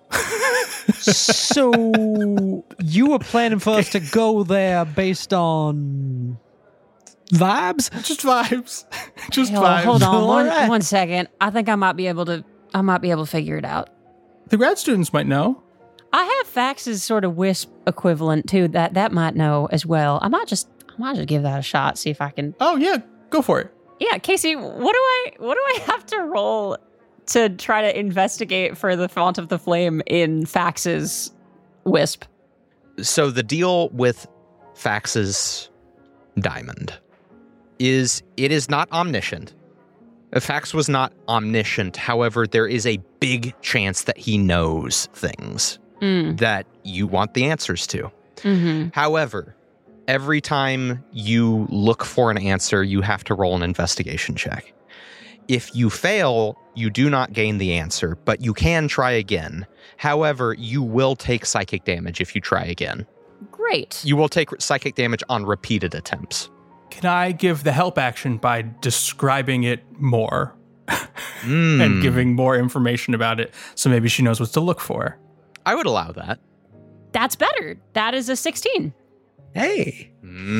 So you were planning for us to go there based on vibes? Just vibes. Just Hell, vibes. hold on All right. one second. I think I might be able to figure it out. The grad students might know. I have Fax's sort of wisp equivalent too. That might know as well. I might just give that a shot. See if I can. Oh yeah, go for it. Yeah, Casey, what do I have to roll to try to investigate for the Font of the Flame in Fax's wisp? So the deal with Fax's diamond is it is not omniscient. Fax was not omniscient. However, there is a big chance that he knows things that you want the answers to. Mm-hmm. However, every time you look for an answer, you have to roll an investigation check. If you fail, you do not gain the answer, but you can try again. However, you will take psychic damage if you try again. Great. You will take psychic damage on repeated attempts. Can I give the help action by describing it more and giving more information about it so maybe she knows what to look for? I would allow that. That's better. That is a 16. Hey.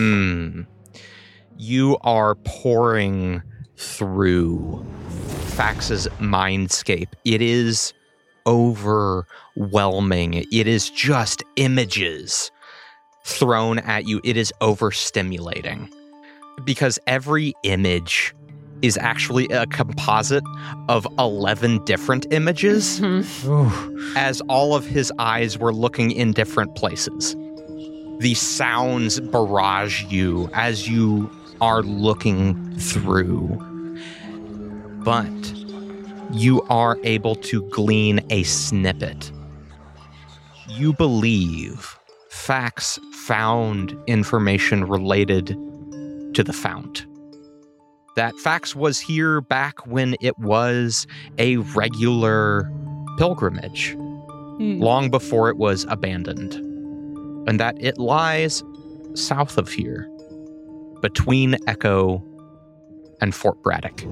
You are pouring through Fax's mindscape. It is overwhelming. It is just images thrown at you. It is overstimulating. Because every image is actually a composite of 11 different images, as all of his eyes were looking in different places. The sounds barrage you as you are looking through. But you are able to glean a snippet. You believe Fax found information related to the fount. That Fax was here back when it was a regular pilgrimage, long before it was abandoned, and that it lies south of here, between Echo and Fort Braddock.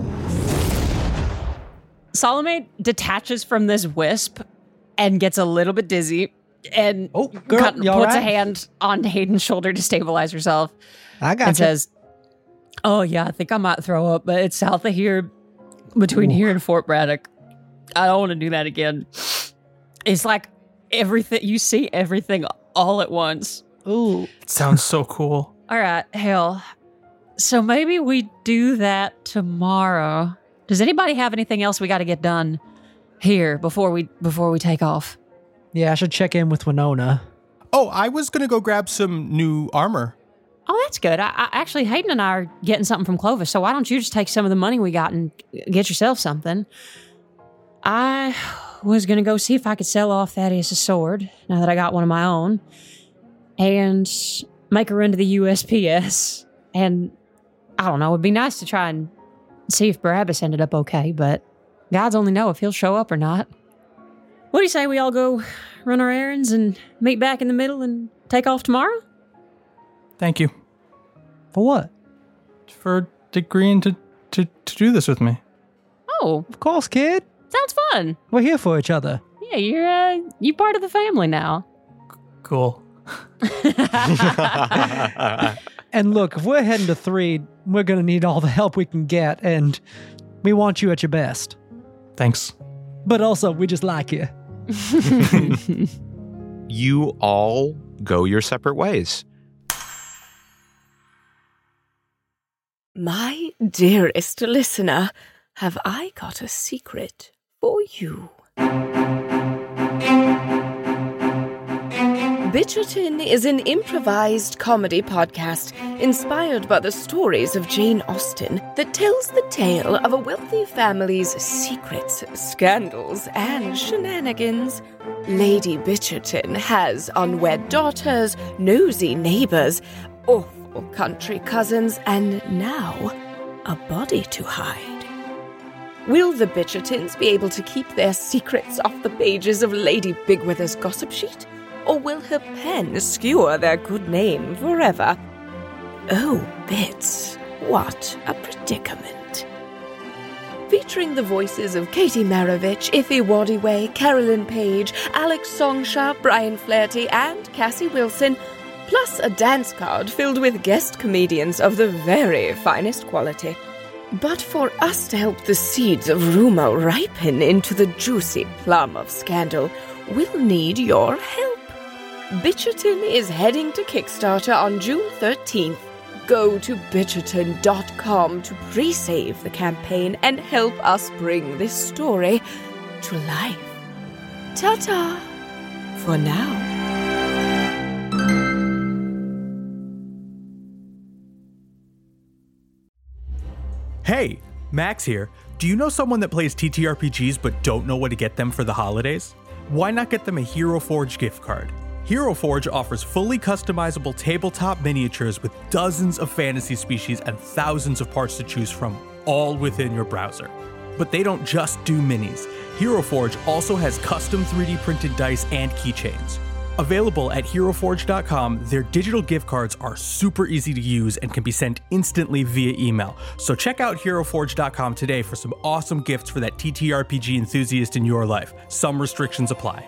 Salome detaches from this wisp and gets a little bit dizzy and girl, you all puts a right? hand on Hayden's shoulder to stabilize herself. I got And says, "Oh yeah, I think I might throw up, but it's south of here, between here and Fort Braddock. I don't want to do that again." It's like everything, you see everything all at once. Ooh. It sounds so cool. All right, hell. So maybe we do that tomorrow. Does anybody have anything else we got to get done here before we take off? Yeah, I should check in with Winona. Oh, I was going to go grab some new armor. Oh, that's good. I actually, Hayden and I are getting something from Clovis, so why don't you just take some of the money we got and get yourself something? I was going to go see if I could sell off Thaddeus' sword, now that I got one of my own, and make a run to the USPS. And I don't know, it'd be nice to try and see if Barabbas ended up okay, but gods only know if he'll show up or not. What do you say we all go run our errands and meet back in the middle and take off tomorrow? Thank you For what? for agreeing to do this with me. Oh, Of course, kid. sounds fun. We're here for each other. Yeah, you're part of the family now. Cool. And look, if we're heading to 3, we're going to need all the help we can get, and we want you at your best. Thanks. But also, we just like you. You all go your separate ways. My dearest listener, have I got a secret for you? Bitcherton is an improvised comedy podcast inspired by the stories of Jane Austen that tells the tale of a wealthy family's secrets, scandals, and shenanigans. Lady Bitcherton has unwed daughters, nosy neighbors, awful country cousins, and now a body to hide. Will the Bitchertons be able to keep their secrets off the pages of Lady Bigwither's gossip sheet? Or will her pen skewer their good name forever? Oh, Bits, what a predicament. Featuring the voices of Katie Maravich, Iffy Waddiway, Carolyn Page, Alex Songsha, Brian Flaherty, and Cassie Wilson, plus a dance card filled with guest comedians of the very finest quality. But for us to help the seeds of rumor ripen into the juicy plum of scandal, we'll need your help. Bitcherton is heading to Kickstarter on June 13th. Go to bitcherton.com to pre-save the campaign and help us bring this story to life. Ta-ta for now. Hey, Max here. Do you know someone that plays TTRPGs but don't know what to get them for the holidays? Why not get them a Hero Forge gift card? Hero Forge offers fully customizable tabletop miniatures with dozens of fantasy species and thousands of parts to choose from, all within your browser. But they don't just do minis. Hero Forge also has custom 3D printed dice and keychains. Available at HeroForge.com, their digital gift cards are super easy to use and can be sent instantly via email. So check out HeroForge.com today for some awesome gifts for that TTRPG enthusiast in your life. Some restrictions apply.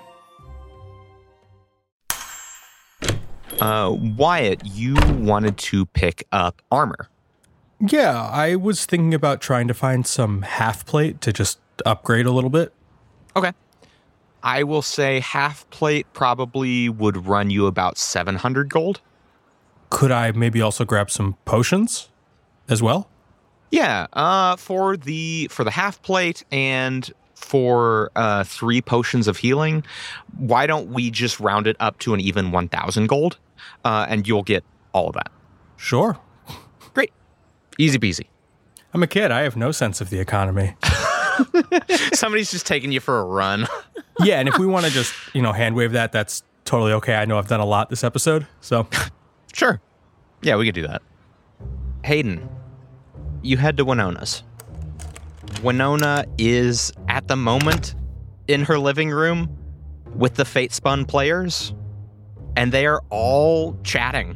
Wyatt, you wanted to pick up armor. Yeah, I was thinking about trying to find some half plate to just upgrade a little bit. Okay. I will say half plate probably would run you about 700 gold. Could I maybe also grab some potions as well? Yeah, for the half plate and for 3 potions of healing, why don't we just round it up to an even 1,000 gold, and you'll get all of that. Sure. Great. Easy peasy. I'm a kid. I have no sense of the economy. Somebody's just taking you for a run. Yeah, and if we want to just, hand wave that, that's totally okay. I know I've done a lot this episode, so. Sure. Yeah, we could do that. Hayden, you head to Winona's. Winona is, at the moment, in her living room with the Fatespun players, and they are all chatting.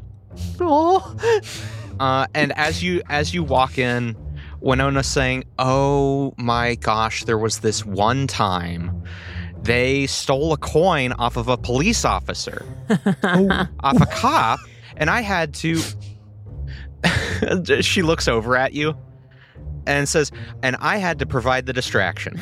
And as you walk in, Winona's saying, "Oh my gosh, there was this one time they stole a coin off of a police officer, off a cop, and I had to..." She looks over at you and says, "And I had to provide the distraction."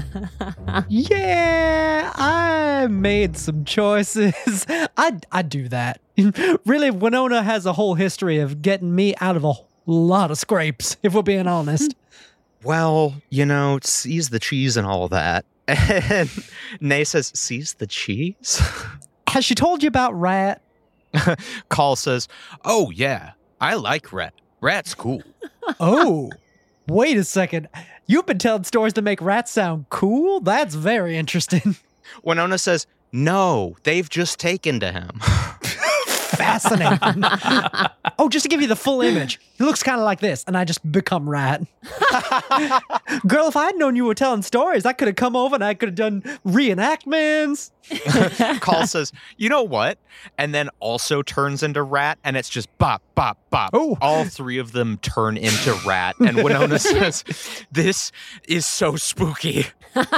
Yeah, I made some choices. I do that. Really, Winona has a whole history of getting me out of a lot of scrapes, if we're being honest. Well, seize the cheese and all that. And Nay says, "Seize the cheese?" Has she told you about Rat? Call says, "Oh yeah, I like Rat. Rat's cool." Oh, wait a second. You've been telling stories to make Rat sound cool? That's very interesting. Winona says, "No, they've just taken to him." Fascinating. Oh, just to give you the full image, he looks kind of like this, and I just become Rat. Girl, if I'd known you were telling stories, I could have come over and I could have done reenactments. Call says, "You know what?" And then also turns into Rat, and it's just bop, bop, bop. Oh. All 3 of them turn into Rat, and Winona says, "This is so spooky."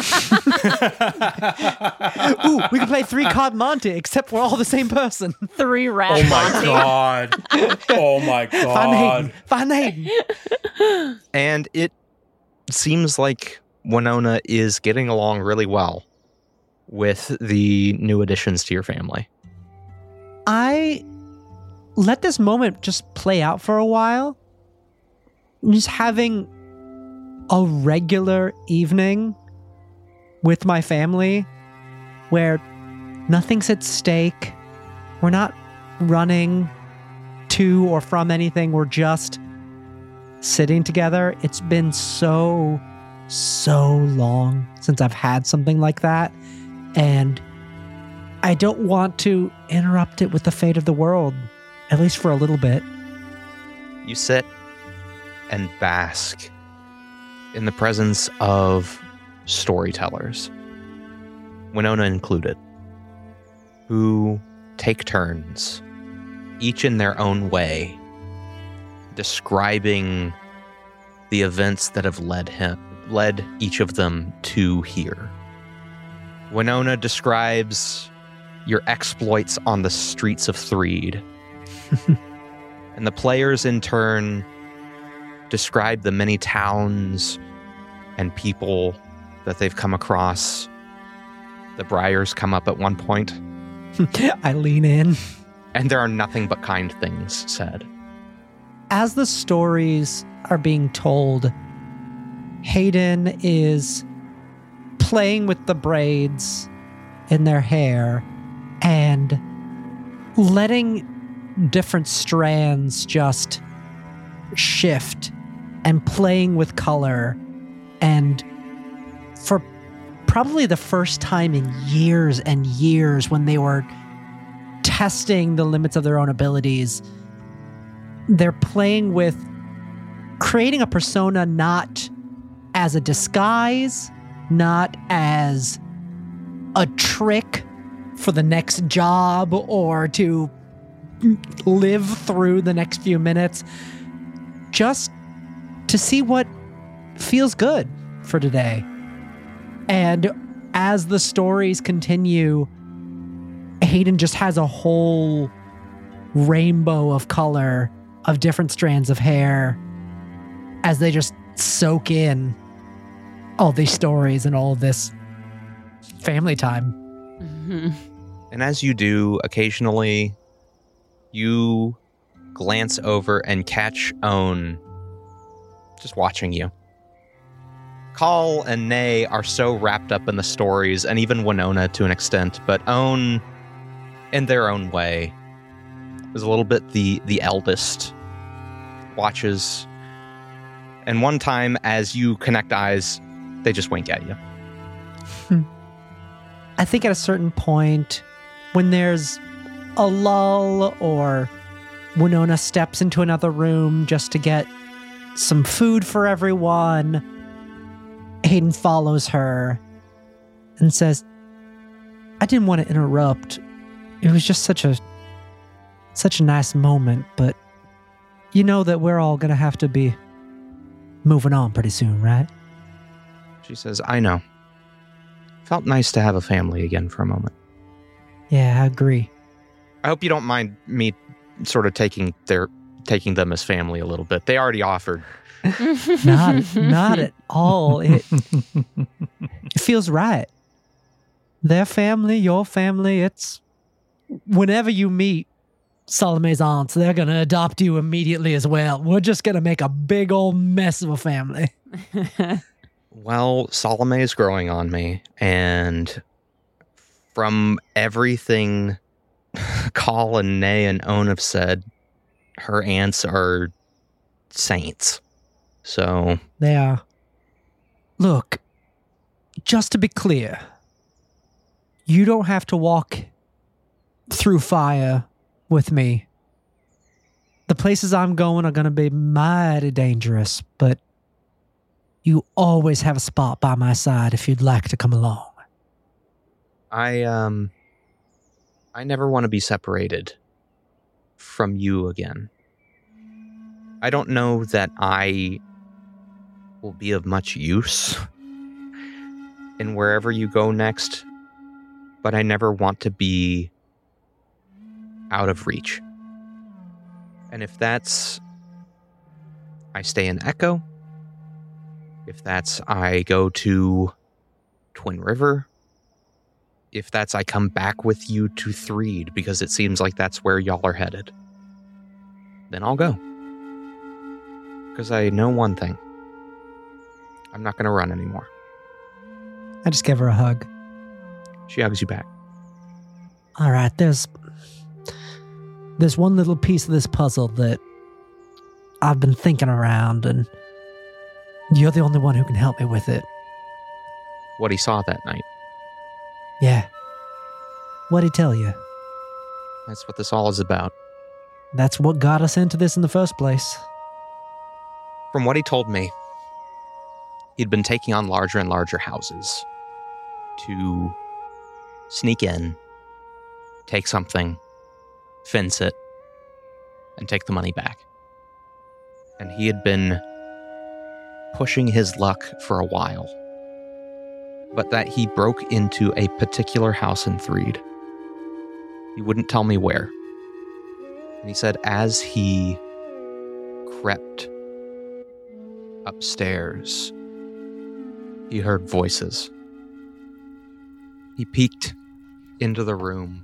Ooh, we can play 3-card Monte, except we're all the same person. 3 rats. Oh my god. Oh my god. Find Hayden. And it seems like Winona is getting along really well with the new additions to your family. I let this moment just play out for a while. Just having a regular evening with my family where nothing's at stake. We're not running to or from anything. We're just sitting together. It's been so long since I've had something like that. And I don't want to interrupt it with the fate of the world, at least for a little bit. You sit and bask in the presence of storytellers, Winona included, who take turns, each in their own way, describing the events that have led each of them to here. Winona describes your exploits on the streets of Threed, and the players in turn describe the many towns and people that they've come across. The Briars come up at one point. I lean in. And there are nothing but kind things said. As the stories are being told, Hayden is playing with the braids in their hair and letting different strands just shift and playing with color. And for probably the first time in years and years, when they were testing the limits of their own abilities, they're playing with creating a persona not as a disguise, not as a trick for the next job or to live through the next few minutes, just to see what feels good for today. And as the stories continue, Hayden just has a whole rainbow of color of different strands of hair as they just soak in all these stories and all this family time. Mm-hmm. And as you do, occasionally you glance over and catch Owen just watching you. Call and Nay are so wrapped up in the stories, and even Winona to an extent, but Owen, in their own way, is a little bit the eldest, watches. And one time, as you connect eyes, they just wink at you. I think at a certain point, when there's a lull or Winona steps into another room just to get some food for everyone, Hayden follows her and says, I didn't want to interrupt. It was just such a nice moment, but you know that we're all going to have to be moving on pretty soon, right? She says, I know. Felt nice to have a family again for a moment. Yeah, I agree. I hope you don't mind me sort of taking them as family a little bit. They already offered. Not at all. It feels right. Their family, your family, it's whenever you meet Salome's aunts, they're going to adopt you immediately as well. We're just going to make a big old mess of a family. Well, Salome is growing on me, and from everything Call and Nay and Owen have said, her aunts are saints. So They are. Look, just to be clear, you don't have to walk through fire with me. The places I'm going are going to be mighty dangerous, but you always have a spot by my side if you'd like to come along. I never want to be separated from you again. I don't know that I will be of much use in wherever you go next, but I never want to be out of reach. And if that's I stay in Echo, if that's I go to Twin River, if that's I come back with you to Threed because it seems like that's where y'all are headed, then I'll go. Because I know one thing. I'm not going to run anymore. I just gave her a hug. She hugs you back. All right, there's one little piece of this puzzle that I've been thinking around, and you're the only one who can help me with it. What he saw that night. Yeah. What'd he tell you? That's what this all is about. That's what got us into this in the first place. From what he told me, he'd been taking on larger and larger houses to sneak in, take something, fence it, and take the money back. And he had been pushing his luck for a while, but that he broke into a particular house in Threed. He wouldn't tell me where. And he said as he crept upstairs, he heard voices. He peeked into the room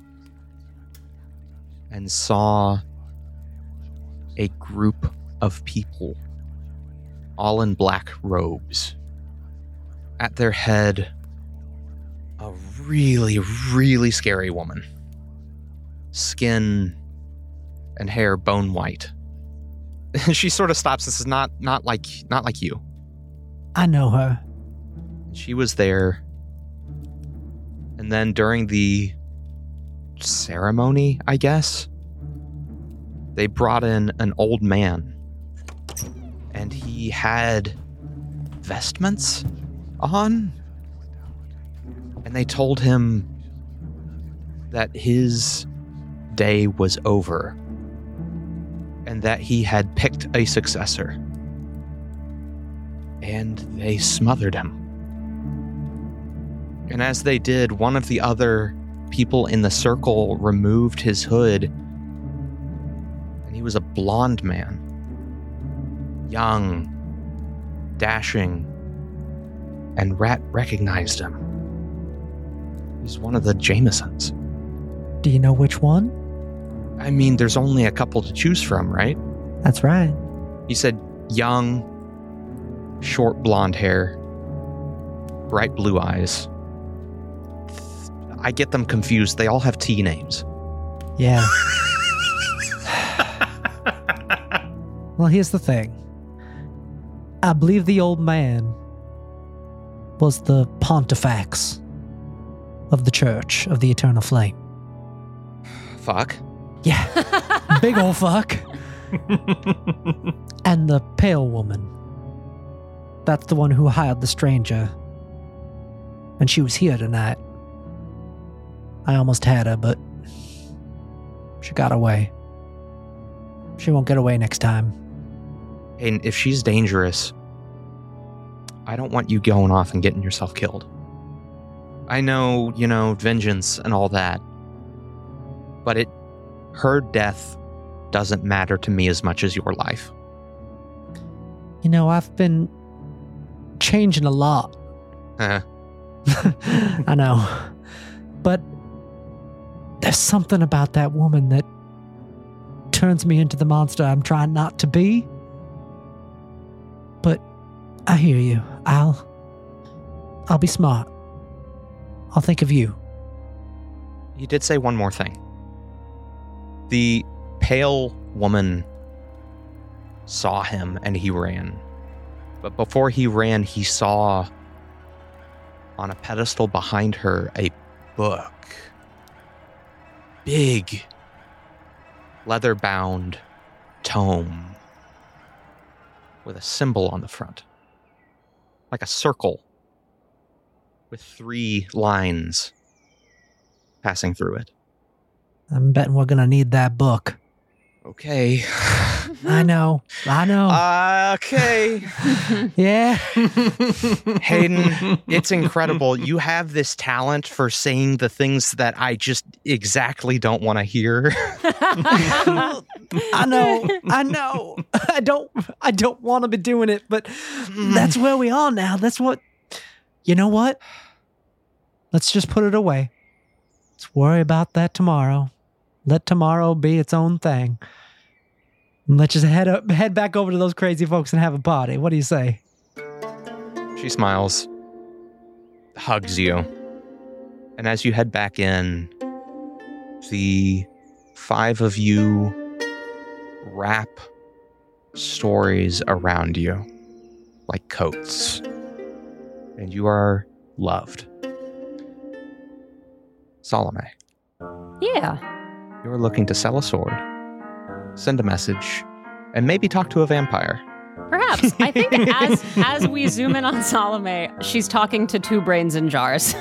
and saw a group of people, all in black robes. At their head, a really, really scary woman. Skin and hair bone white. she sort of stops and says, not like you. I know her. She was there. And then during the ceremony, I guess, they brought in an old man. And he had vestments on. And they told him that his day was over. And that he had picked a successor. And they smothered him. And as they did, one of the other people in the circle removed his hood. And he was a blonde man. Young. Dashing. And Rat recognized him. He's one of the Jamesons. Do you know which one? I mean, there's only a couple to choose from, right? That's right. He said young, short blonde hair, bright blue eyes. I get them confused. They all have T names. Yeah. Well, here's the thing. I believe the old man was the Pontifex of the Church of the Eternal Flame. Fuck. Yeah. Big old fuck. And the pale woman. That's the one who hired the stranger. And she was here tonight. I almost had her, but she got away. She won't get away next time. And if she's dangerous, I don't want you going off and getting yourself killed. I know, vengeance and all that. But her death doesn't matter to me as much as your life. I've been changing a lot. I know. But there's something about that woman that turns me into the monster I'm trying not to be. But I hear you. I'll be smart. I'll think of you. You did say one more thing. The pale woman saw him and he ran. But before he ran, he saw on a pedestal behind her a book. Big, leather-bound tome with a symbol on the front. Like a circle with 3 lines passing through it. I'm betting we're gonna need that book. Okay. I know. Okay. Yeah. Hayden, it's incredible. You have this talent for saying the things that I just exactly don't want to hear. I know. I don't want to be doing it, but that's where we are now. That's what... You know what? Let's just put it away. Let's worry about that tomorrow. Let tomorrow be its own thing. And let's just head back over to those crazy folks and have a party. What do you say? She smiles, hugs you, and as you head back in, the 5 of you wrap stories around you like coats, and you are loved. Salome. Yeah. You're looking to sell a sword, send a message, and maybe talk to a vampire. Perhaps. I think as we zoom in on Salome, she's talking to 2 brains in jars.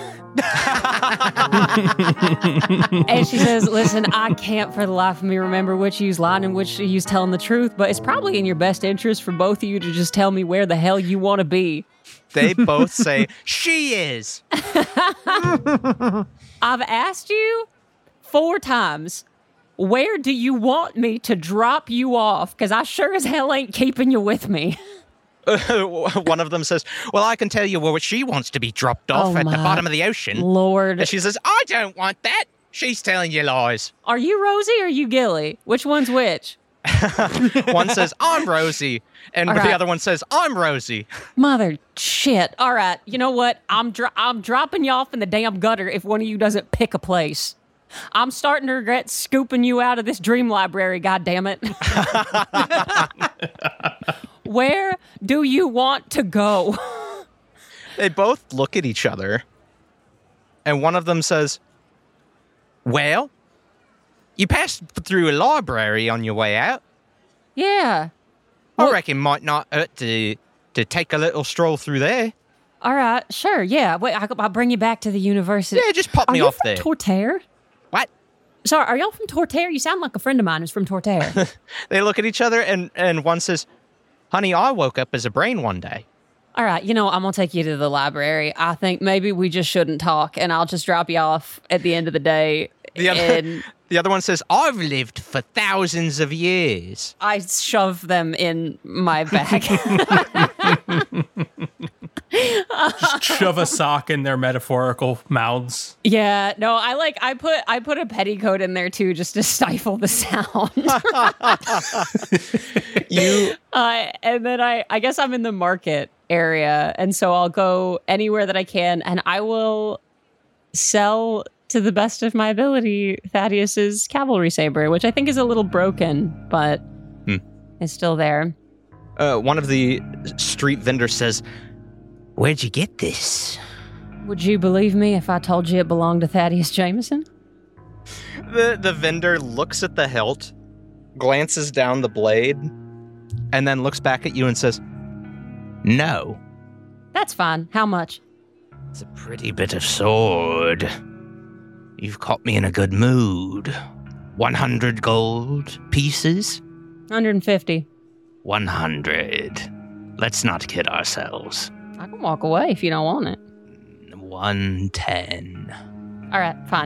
And she says, listen, I can't for the life of me remember which of you's lying and which of you's telling the truth, but it's probably in your best interest for both of you to just tell me where the hell you want to be. They both say, she is. I've asked you 4 times, where do you want me to drop you off? Because I sure as hell ain't keeping you with me. One of them says, well, I can tell you where she wants to be dropped off at the bottom of the ocean. Lord. And she says, I don't want that. She's telling you lies. Are you Rosie or are you Gilly? Which one's which? One says, I'm Rosie. And All the right. other one says, I'm Rosie. Mother shit. All right. You know what? I'm dropping you off in the damn gutter if one of you doesn't pick a place. I'm starting to regret scooping you out of this dream library, goddammit. Where do you want to go? They both look at each other, and one of them says, well, you passed through a library on your way out. Yeah. I reckon might not hurt to take a little stroll through there. All right, sure, yeah. Wait, I'll bring you back to the university. Yeah, just pop me off there. Are you from Torterre? What? Sorry, are y'all from Torterre? You sound like a friend of mine who's from Torterre. They look at each other, and one says, honey, I woke up as a brain one day. All right, I'm going to take you to the library. I think maybe we just shouldn't talk, and I'll just drop you off at the end of the day. The other one says, I've lived for thousands of years. I shove them in my bag. Just shove a sock in their metaphorical mouths. Yeah, no, I put a petticoat in there too, just to stifle the sound. And then I guess I'm in the market area, and so I'll go anywhere that I can, and I will sell to the best of my ability Thaddeus's cavalry saber, which I think is a little broken, but is still there. One of the street vendors says, where'd you get this? Would you believe me if I told you it belonged to Thaddeus Jameson? The vendor looks at the hilt, glances down the blade, and then looks back at you and says, no. That's fine. How much? It's a pretty bit of sword. You've caught me in a good mood. 100 gold pieces? 150. 100. Let's not kid ourselves. I can walk away if you don't want it. 110. All right, fine.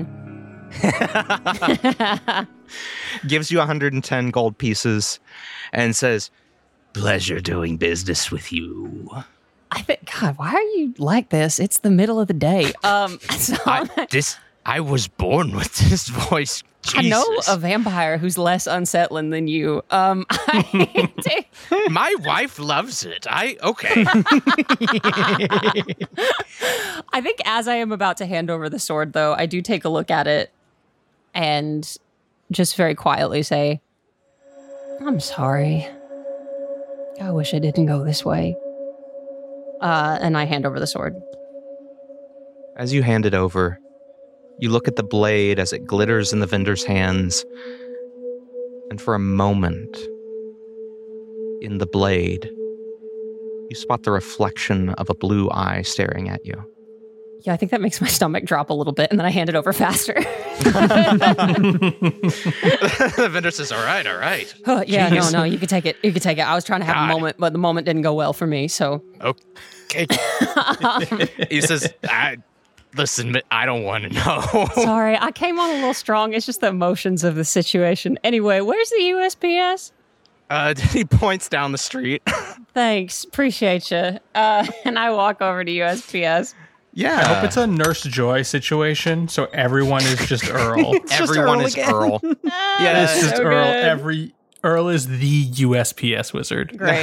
Gives you 110 gold pieces and says, pleasure doing business with you. I think, God, why are you like this? It's the middle of the day. I was born with this voice. Jesus. I know a vampire who's less unsettling than you. My wife loves it. Okay. I think as I am about to hand over the sword, though, I do take a look at it and just very quietly say, I'm sorry. I wish it didn't go this way. And I hand over the sword. As you hand it over, you look at the blade as it glitters in the vendor's hands, and for a moment, in the blade, you spot the reflection of a blue eye staring at you. Yeah, I think that makes my stomach drop a little bit, and then I hand it over faster. The vendor says, all right. Yeah, Jeez. No, you can take it. I was trying to have a moment, but the moment didn't go well for me, so. Okay. He says, listen, I don't want to know. Sorry, I came on a little strong. It's just the emotions of the situation. Anyway, where's the USPS? He points down the street. Thanks. Appreciate you. And I walk over to USPS. Yeah. I hope it's a Nurse Joy situation, so everyone is just Earl. Everyone is Earl. Yeah, it's just so Earl. good. Earl is the USPS wizard. Great.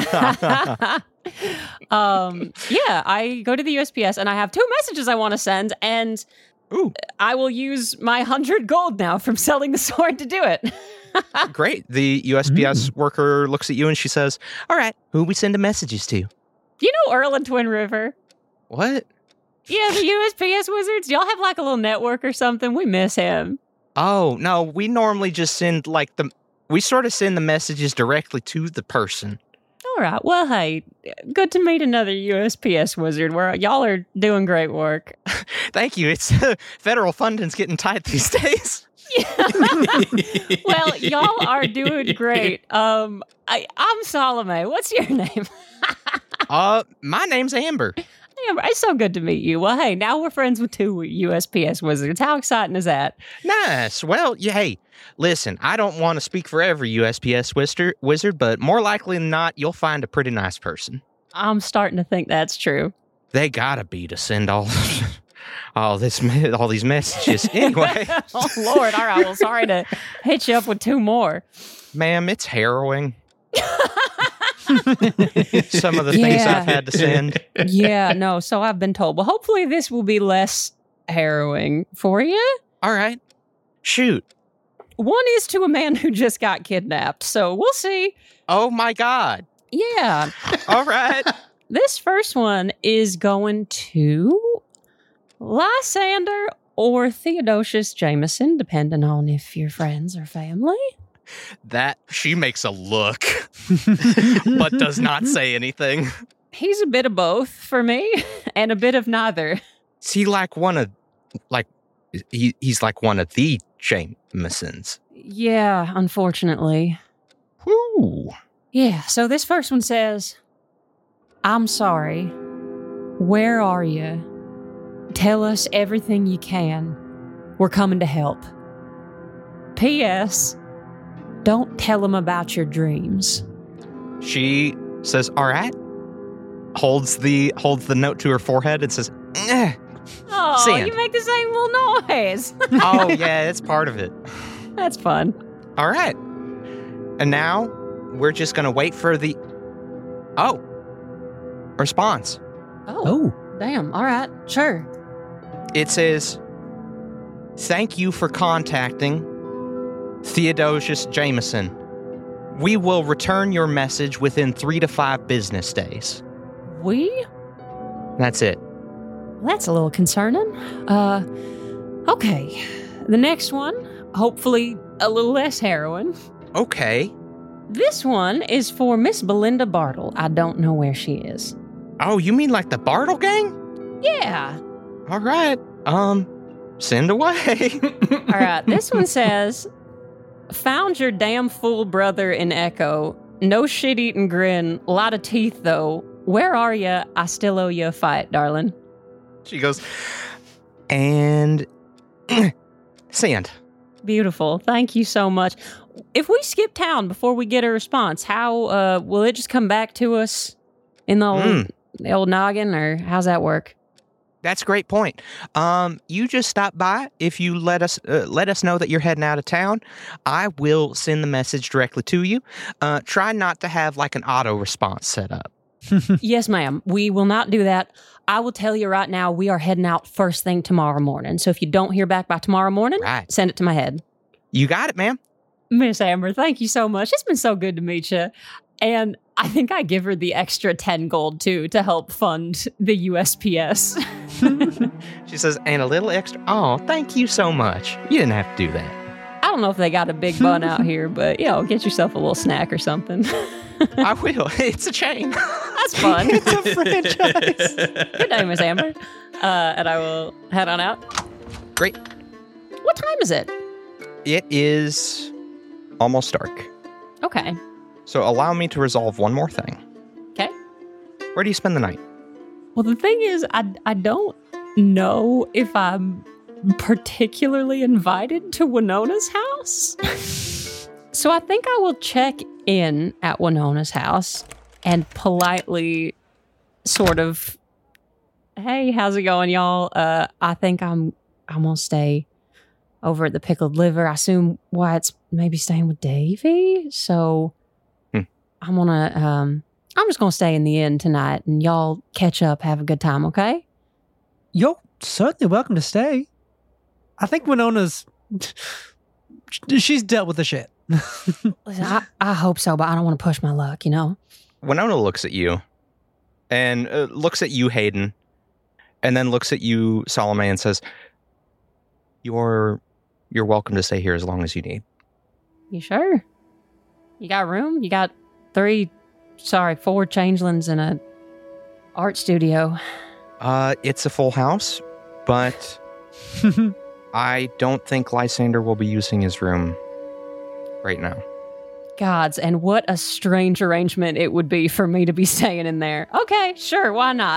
Yeah, I go to the USPS and I have 2 messages I want to send, and I will use my 100 gold now from selling the sword to do it. Great. The USPS worker looks at you and she says, all right, who we sending messages to? You know Earl and Twin River? What? Yeah, the USPS wizards. Y'all have like a little network or something? We miss him. Oh, no, we normally just send we sort of send the messages directly to the person. All right. Well, hey, good to meet another USPS wizard. Y'all are doing great work. Thank you. It's federal funding's getting tight these days. Well, y'all are doing great. I'm Salome. What's your name? My name's Amber. Amber, it's so good to meet you. Well, hey, now we're friends with 2 USPS wizards. How exciting is that? Nice. Well, hey, listen, I don't want to speak for every USPS wizard, but more likely than not, you'll find a pretty nice person. I'm starting to think that's true. They gotta be to send all these messages. Anyway. Oh, Lord. All right. Well, sorry to hit you up with 2 more. Ma'am, it's harrowing. Some of the things I've had to send. Yeah, no, so I've been told. Well, hopefully this will be less harrowing for you. All right. Shoot. One is to a man who just got kidnapped, so we'll see. Oh my God. Yeah. All right. This first one is going to Lysander or Theodosius Jameson, depending on if you're friends or family. That she makes a look, but does not say anything. He's a bit of both for me, and a bit of neither. Is he like one of, he's like one of the Jamesons? Yeah, unfortunately. Woo. Yeah, so this first one says, I'm sorry. Where are you? Tell us everything you can. We're coming to help. P.S. Don't tell them about your dreams. She says, all right. Holds the note to her forehead and says, Oh, Sand. you make the same little noise. oh, yeah, it's part of it. That's fun. All right. And now we're just going to wait for the, response. Oh, damn. All right, sure. It says, thank you for contacting Theodosius Jameson. We will return your message within 3 to 5 business days. We? That's it. That's a little concerning. Okay. The next one, hopefully a little less heroin. Okay. This one is for Miss Belinda Bartle. I don't know where she is. Oh, you mean like the Bartle gang? Yeah. All right. Send away. All right. This one says, found your damn fool brother in Echo. No shit-eating grin. Lot of teeth, though. Where are you? I still owe you a fight, darling. She goes, and sand. Beautiful. Thank you so much. If we skip town before we get a response, how will it just come back to us in the old noggin, or how's that work? That's a great point. You just stop by. If you let us know that you're heading out of town, I will send the message directly to you. Try not to have like an auto response set up. Yes, ma'am. We will not do that. I will tell you right now, we are heading out first thing tomorrow morning. So if you don't hear back by tomorrow morning, send it to my head. You got it, ma'am. Miss Amber, thank you so much. It's been so good to meet you. And I think I give her the extra 10 gold, too, to help fund the USPS. She says, and a little extra. Oh, thank you so much. You didn't have to do that. I don't know if they got a big bun out here, but, get yourself a little snack or something. I will. It's a chain. That's fun. It's a franchise. Good day, Miss Amber. And I will head on out. Great. What time is it? It is almost dark. Okay. So allow me to resolve one more thing. Okay. Where do you spend the night? Well, the thing is, I don't know if I'm particularly invited to Winona's house. So I think I will check in at Winona's house and politely sort of, hey, how's it going, y'all? I think I'm gonna stay over at the Pickled Liver. I assume Wyatt's maybe staying with Davy. So I'm just gonna stay in the inn tonight, and y'all catch up, have a good time, okay? You're certainly welcome to stay. I think Winona's... she's dealt with the shit. Listen, I hope so, but I don't want to push my luck, Winona looks at you, and looks at you, Hayden, and then looks at you, Salome, and says, You're welcome to stay here as long as you need. You sure? You got room? You got 4 changelings in a art studio. It's a full house, but I don't think Lysander will be using his room right now. Gods, and what a strange arrangement it would be for me to be staying in there. Okay, sure, why not?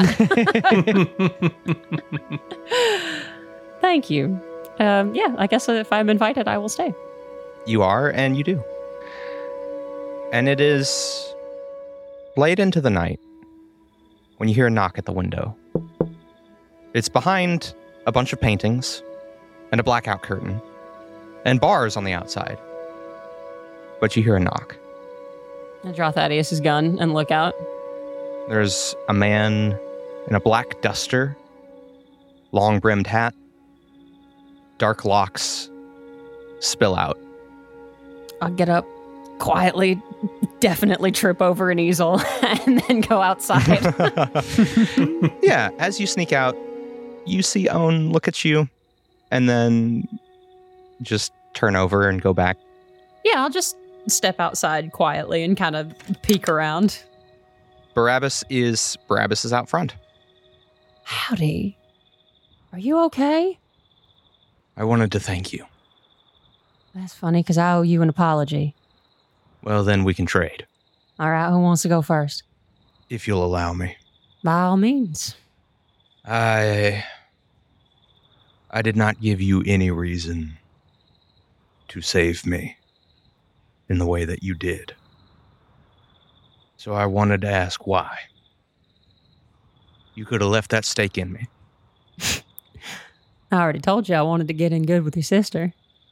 Thank you. I guess if I'm invited, I will stay. You are, and you do. And it is late into the night when you hear a knock at the window. It's behind a bunch of paintings and a blackout curtain and bars on the outside. But you hear a knock. I draw Thaddeus' gun and look out. There's a man in a black duster, long-brimmed hat, dark locks, spill out. I'll get up quietly, definitely trip over an easel, and then go outside. Yeah, as you sneak out, you see Owen look at you and then just turn over and go back. Yeah, I'll just step outside quietly and kind of peek around. Barabbas is out front. Howdy. Are you okay? I wanted to thank you. That's funny, because I owe you an apology. Well, then we can trade. All right, who wants to go first? If you'll allow me. By all means. I did not give you any reason to save me in the way that you did. So I wanted to ask why. You could have left that stake in me. I already told you I wanted to get in good with your sister.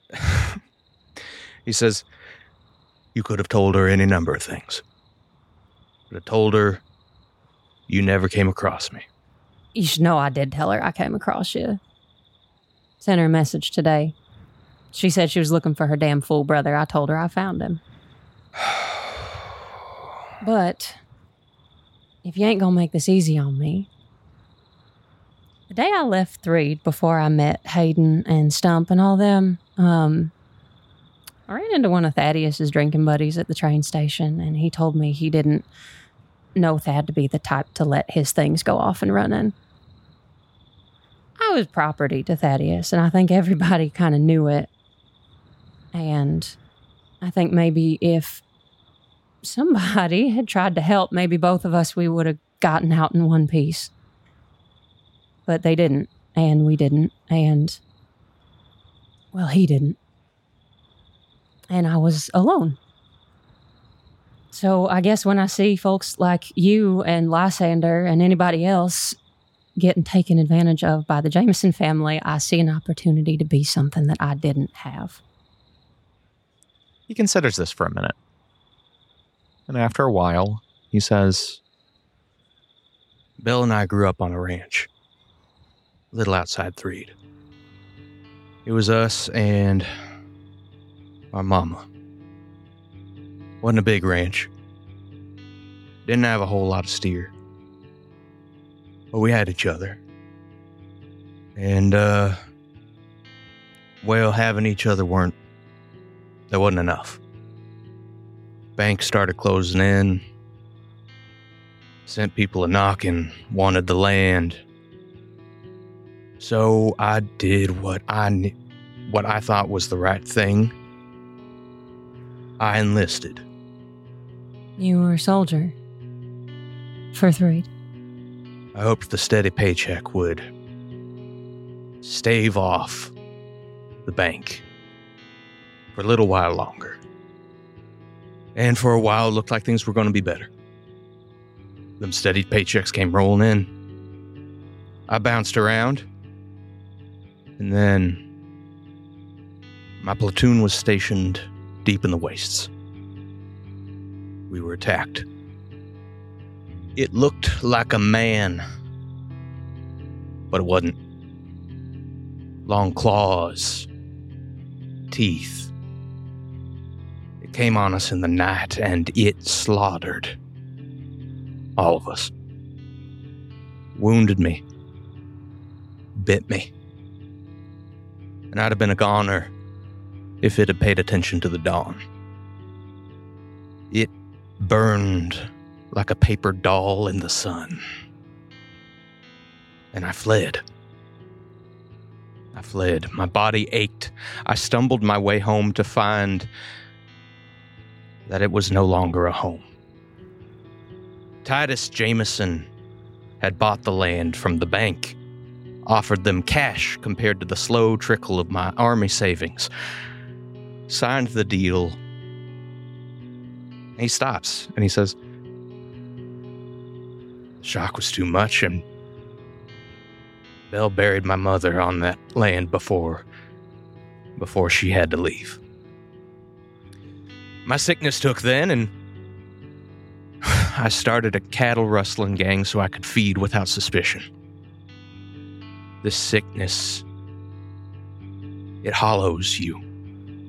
He says, you could have told her any number of things. But I told her you never came across me. You should know I did tell her I came across you. Sent her a message today. She said she was looking for her damn fool brother. I told her I found him. But if you ain't gonna make this easy on me, the day I left Threed before I met Hayden and Stump and all them, I ran into one of Thaddeus's drinking buddies at the train station, and he told me he didn't know Thad to be the type to let his things go off and running. I was property to Thaddeus, and I think everybody kind of knew it. And I think maybe if somebody had tried to help, maybe both of us, we would have gotten out in one piece. But they didn't, and we didn't, and, well, he didn't. And I was alone. So I guess when I see folks like you and Lysander and anybody else getting taken advantage of by the Jameson family, I see an opportunity to be something that I didn't have. He considers this for a minute. And after a while, he says, Bill and I grew up on a ranch, a little outside Threed. It was us and our mama. Wasn't a big ranch. Didn't have a whole lot of steer. But we had each other. And, well, having each other there wasn't enough. Banks started closing in. Sent people a knocking, wanted the land. So I did what I thought was the right thing. I enlisted. You were a soldier for Threed. I hoped the steady paycheck would stave off the bank for a little while longer. And for a while, it looked like things were going to be better. Them steady paychecks came rolling in. I bounced around. And then my platoon was stationed deep in the wastes. We were attacked. It looked like a man, but it wasn't. Long claws, teeth. It came on us in the night, and it slaughtered all of us. Wounded me. Bit me. And I'd have been a goner if it had paid attention to the dawn. It burned like a paper doll in the sun. And I fled. My body ached. I stumbled my way home to find that it was no longer a home. Titus Jameson had bought the land from the bank, offered them cash compared to the slow trickle of my army savings, signed the deal. And he stops and he says, the shock was too much, and Belle buried my mother on that land before she had to leave. My sickness took then, and I started a cattle rustling gang so I could feed without suspicion. This sickness, it hollows you.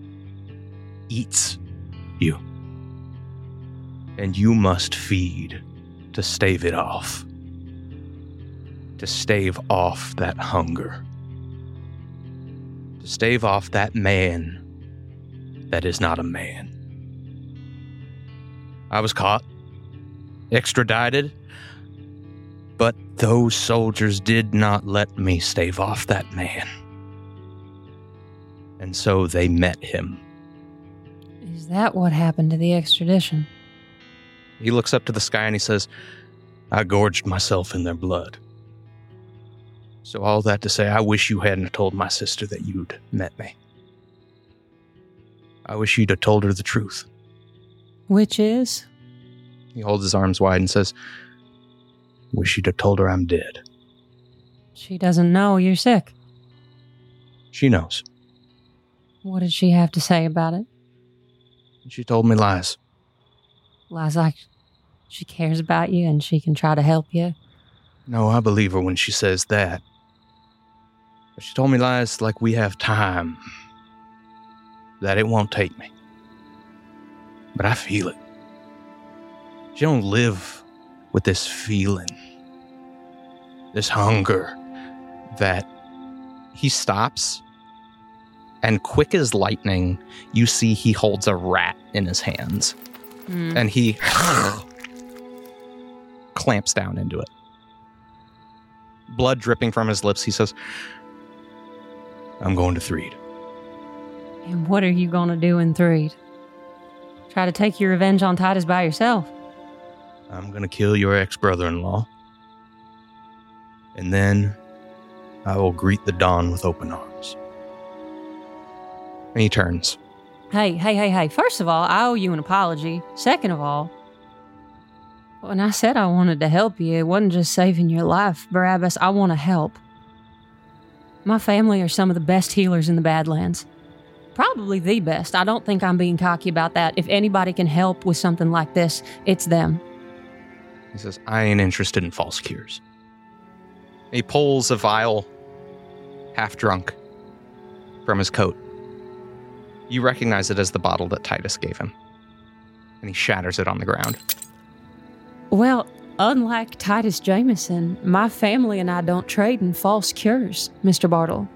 eats you. And you must feed to stave it off. To stave off that hunger. To stave off that man that is not a man. I was caught, extradited, but those soldiers did not let me stave off that man. And so they met him. Is that what happened to the extradition? He looks up to the sky and he says, I gorged myself in their blood. So all that to say, I wish you hadn't told my sister that you'd met me. I wish you'd have told her the truth. Which is? He holds his arms wide and says, wish you'd have told her I'm dead. She doesn't know you're sick. She knows. What did she have to say about it? She told me lies. Lies like she cares about you and she can try to help you. No, I believe her when she says that. But she told me lies like we have time. That it won't take me. But I feel it. She don't live with this feeling. This hunger that he stops. And quick as lightning, you see he holds a rat in his hands. And he clamps down into it. Blood dripping from his lips, he says, I'm going to Threed. And what are you going to do in Threed? Try to take your revenge on Titus by yourself? I'm going to kill your ex-brother-in-law. And then I will greet the dawn with open arms. And he turns. Hey. First of all, I owe you an apology. Second of all, when I said I wanted to help you, it wasn't just saving your life, Barabbas. I want to help. My family are some of the best healers in the Badlands. Probably the best. I don't think I'm being cocky about that. If anybody can help with something like this, it's them. He says, I ain't interested in false cures. He pulls a vial, half drunk, from his coat. You recognize it as the bottle that Titus gave him. And he shatters it on the ground. Well, unlike Titus Jameson, my family and I don't trade in false cures, Mr. Bartle.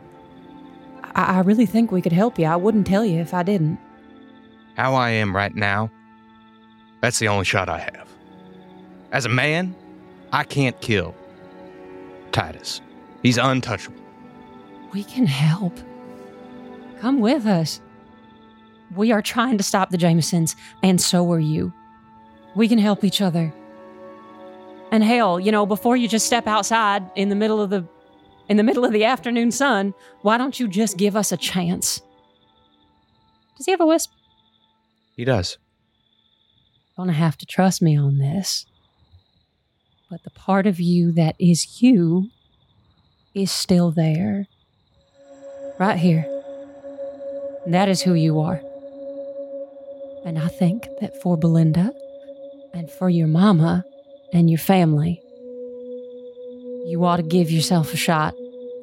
I really think we could help you. I wouldn't tell you if I didn't. How I am right now, that's the only shot I have. As a man, I can't kill Titus. He's untouchable. We can help. Come with us. We are trying to stop the Jamesons, and so are you. We can help each other. And hell, before you just step outside in the middle of the afternoon sun, why don't you just give us a chance? Does he have a wisp? He does. Gonna have to trust me on this. But the part of you that is you is still there. Right here. That is who you are. And I think that for Belinda and for your mama and your family, you ought to give yourself a shot.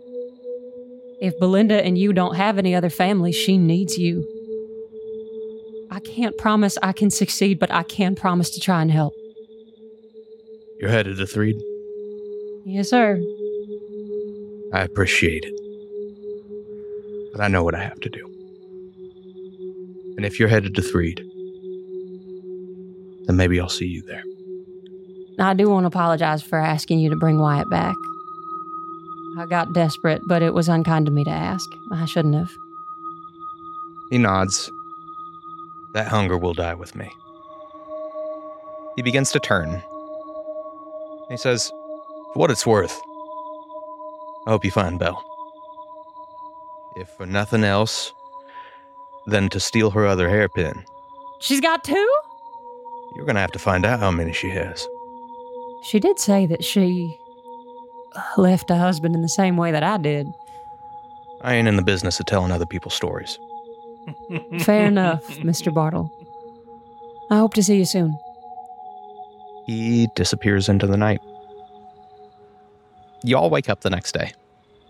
If Belinda and you don't have any other family, she needs you. I can't promise I can succeed, but I can promise to try and help. You're headed to Threed? Yes, sir. I appreciate it. But I know what I have to do. And if you're headed to Threed, then maybe I'll see you there. I do want to apologize for asking you to bring Wyatt back. I got desperate, but it was unkind of me to ask. I shouldn't have. He nods. That hunger will die with me. He begins to turn. He says, for what it's worth, I hope you find Belle. If for nothing else, then to steal her other hairpin. She's got two? You're going to have to find out how many she has. She did say that she left a husband in the same way that I did. I ain't in the business of telling other people's stories. Fair enough, Mr. Bartle. I hope to see you soon. He disappears into the night. You all wake up the next day.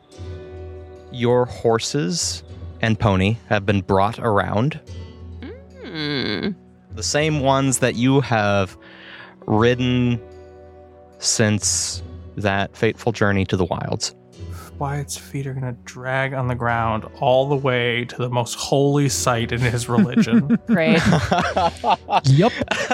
Your horses and pony have been brought around The same ones that you have ridden since that fateful journey to the wilds. Wyatt's feet are going to drag on the ground all the way to the most holy site in his religion. Great. Yup.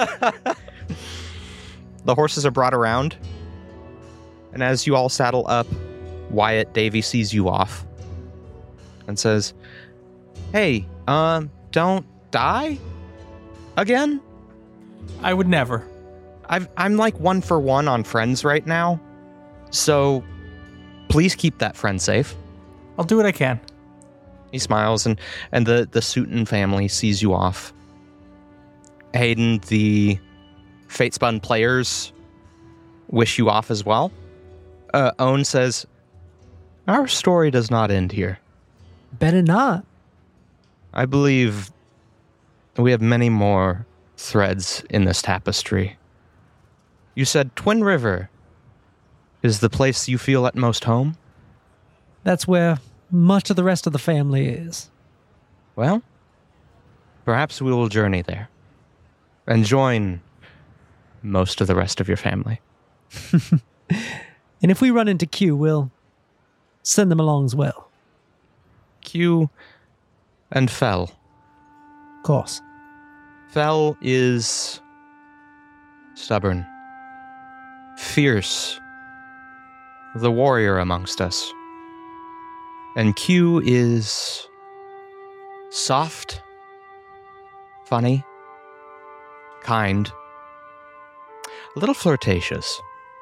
The horses are brought around, and as you all saddle up, Wyatt Davy sees you off and says, "Hey, don't die again? I would never. I'm like 1 for 1 on friends right now, so please keep that friend safe." I'll do what I can. He smiles, and the Sutton family sees you off. Hayden, the Fatespun players wish you off as well. Owen says, "Our story does not end here. Better not. I believe we have many more threads in this tapestry. You said Twin River is the place you feel at most home? That's where much of the rest of the family is. Well, perhaps we will journey there and join most of the rest of your family." And if we run into Q, we'll send them along as well. Q and Fell. Of course. Fell is stubborn, fierce, the warrior amongst us. And Q is soft, funny, kind, a little flirtatious.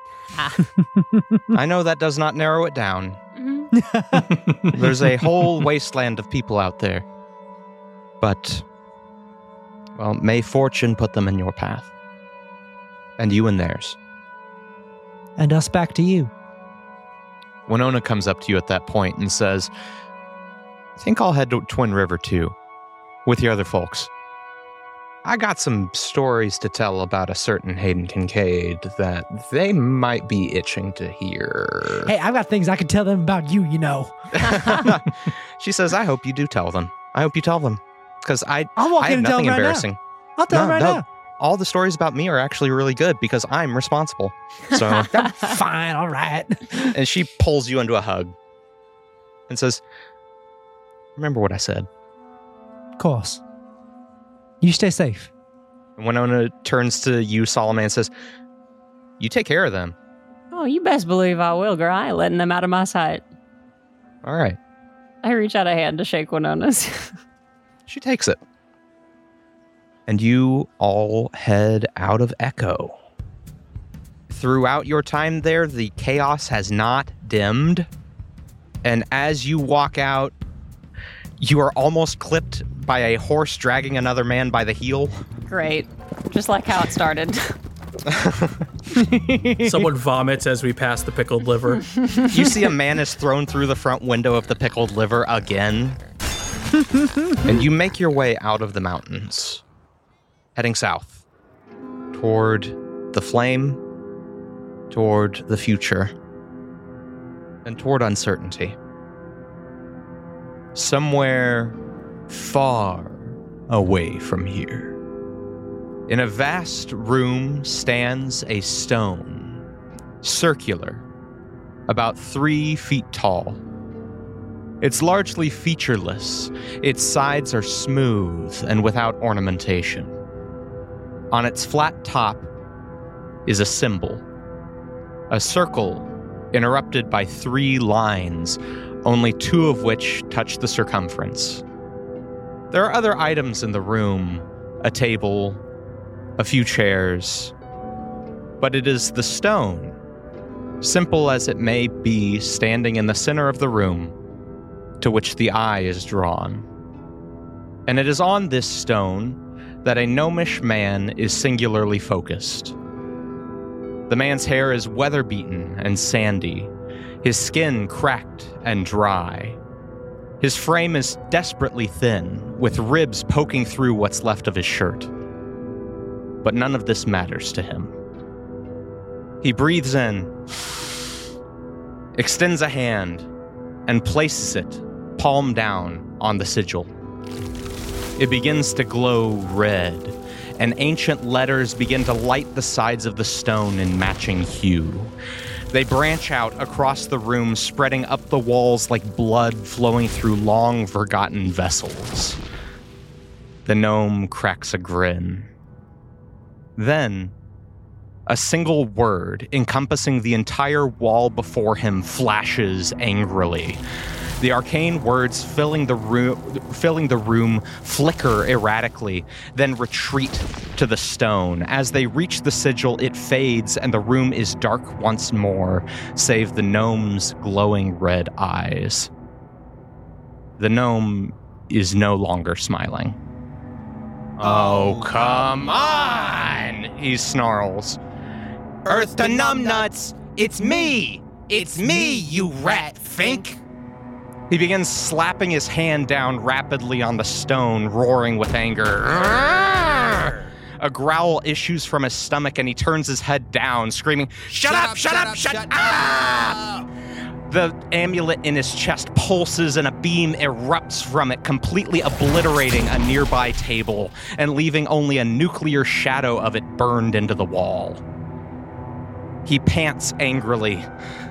I know that does not narrow it down. There's a whole wasteland of people out there. But, well, may fortune put them in your path. And you in theirs. And us back to you. Winona comes up to you at that point and says, "I think I'll head to Twin River too, with your other folks. I got some stories to tell about a certain Hayden Kincaid that they might be itching to hear." Hey, I've got things I can tell them about you, you know. She says, "I hope you do tell them. I hope you tell them. Because I I'll walk have in and tell nothing them right embarrassing. now. I'll tell them right now. All the stories about me are actually really good because I'm responsible." So, Fine, all right. and she pulls you into a hug and says, "Remember what I said." Of course. You stay safe. And Winona turns to you, Solomon, and says, "You take care of them." Oh, you best believe I will, girl. I ain't letting them out of my sight. All right. I reach out a hand to shake Winona's. She takes it. And you all head out of Echo. Throughout your time there, the chaos has not dimmed. And as you walk out, you are almost clipped by a horse dragging another man by the heel. Great. Just like how it started. Someone vomits as we pass the pickled liver. You see a man is thrown through the front window of the pickled liver again. And you make your way out of the mountains, heading south, toward the flame, toward the future, and toward uncertainty. Somewhere far away from here, in a vast room stands a stone, circular, about 3 feet tall. It's largely featureless. Its sides are smooth and without ornamentation. On its flat top is a symbol, a circle interrupted by 3 lines, only 2 of which touch the circumference. There are other items in the room, a table, a few chairs, but it is the stone, simple as it may be, standing in the center of the room, to which the eye is drawn. And it is on this stone that a gnomish man is singularly focused. The man's hair is weather-beaten and sandy, his skin cracked and dry. His frame is desperately thin, with ribs poking through what's left of his shirt. But none of this matters to him. He breathes in, extends a hand, and places it, palm down, on the sigil. It begins to glow red, and ancient letters begin to light the sides of the stone in matching hue. They branch out across the room, spreading up the walls like blood flowing through long forgotten vessels. The gnome cracks a grin. Then, a single word encompassing the entire wall before him flashes angrily. The arcane words filling the room flicker erratically, then retreat to the stone. As they reach the sigil, it fades and the room is dark once more, save the gnome's glowing red eyes. The gnome is no longer smiling. Oh, come on, he snarls. Earth to numbnuts, it's me! It's me, you rat fink! He begins slapping his hand down rapidly on the stone, roaring with anger. A growl issues from his stomach and he turns his head down, screaming, Shut up! The amulet in his chest pulses and a beam erupts from it, completely obliterating a nearby table and leaving only a nuclear shadow of it burned into the wall. He pants angrily.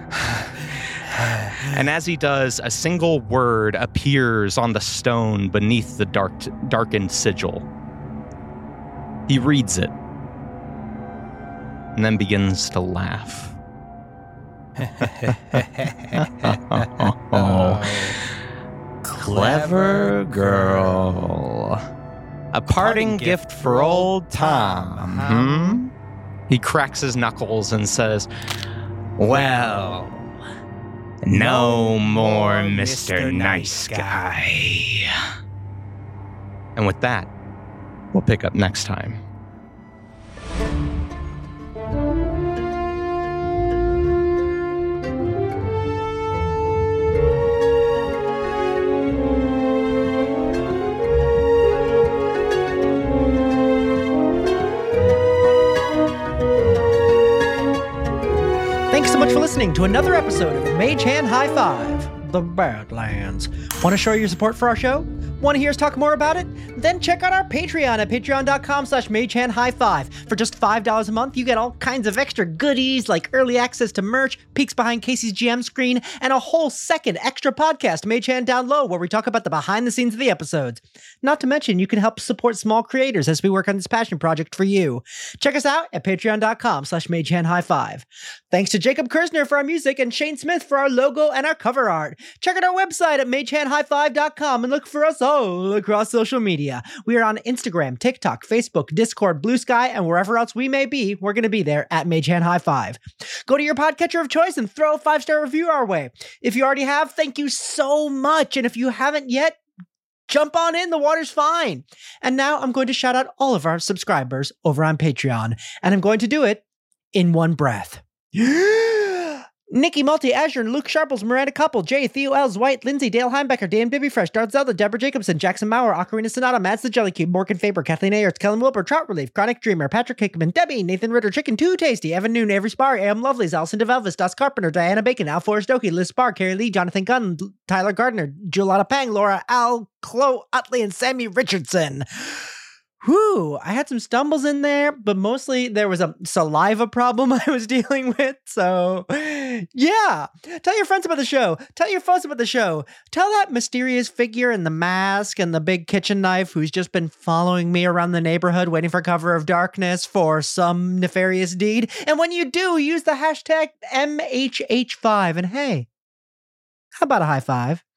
And as he does, a single word appears on the stone beneath the darkened sigil. He reads it and then begins to laugh. Clever girl. A parting gift for old Tom, He cracks his knuckles and says, Well, no more Mr. Nice Guy. And with that, we'll pick up next time. Thanks so much for listening to another episode of Mage Hand High Five, The Badlands. Want to show your support for our show? Want to hear us talk more about it? Then check out our Patreon at patreon.com/magehandhighfive. For just $5 a month, you get all kinds of extra goodies like early access to merch, peeks behind Casey's GM screen, and a whole second extra podcast, Mage Hand Down Low, where we talk about the behind the scenes of the episodes. Not to mention, you can help support small creators as we work on this passion project for you. Check us out at patreon.com/magehandhighfive. Thanks to Jacob Kersner for our music and Shane Smith for our logo and our cover art. Check out our website at magehandhighfive.com and look for us all across social media. We are on Instagram, TikTok, Facebook, Discord, Blue Sky, and wherever else we may be, we're going to be there at Mage Hand High Five. Go to your podcatcher of choice and throw a 5-star review our way. If you already have, thank you so much. And if you haven't yet, jump on in, the water's fine. And now I'm going to shout out all of our subscribers over on Patreon, and I'm going to do it in one breath. Nikki Multi, Azure, Luke Sharples, Miranda Couple, Jay, Theo Els, White, Lindsay, Dale Heimbecker, Dan Bibbyfresh, Darth Zelda, Deborah Jacobson, Jackson Maurer, Ocarina Sonata, Mads the Jelly Cube, Morgan Faber, Kathleen Ayers, Kellen Wilbur, Trout Relief, Chronic Dreamer, Patrick Hickman, Debbie, Nathan Ritter, Chicken Too Tasty, Evan Noon, Avery Spar, A.M. Lovelace, Alison DeVelvis, Das Carpenter, Diana Bacon, Al Forrest Oakey, Liz Spar, Carrie Lee, Jonathan Gunn, Tyler Gardner, Julana Pang, Laura Al, Chloe Utley, and Sammy Richardson. Whew, I had some stumbles in there, but mostly there was a saliva problem I was dealing with. So, yeah. Tell your friends about the show. Tell your folks about the show. Tell that mysterious figure in the mask and the big kitchen knife who's just been following me around the neighborhood waiting for cover of darkness for some nefarious deed. And when you do, use the hashtag MHH5. And hey, how about a high five?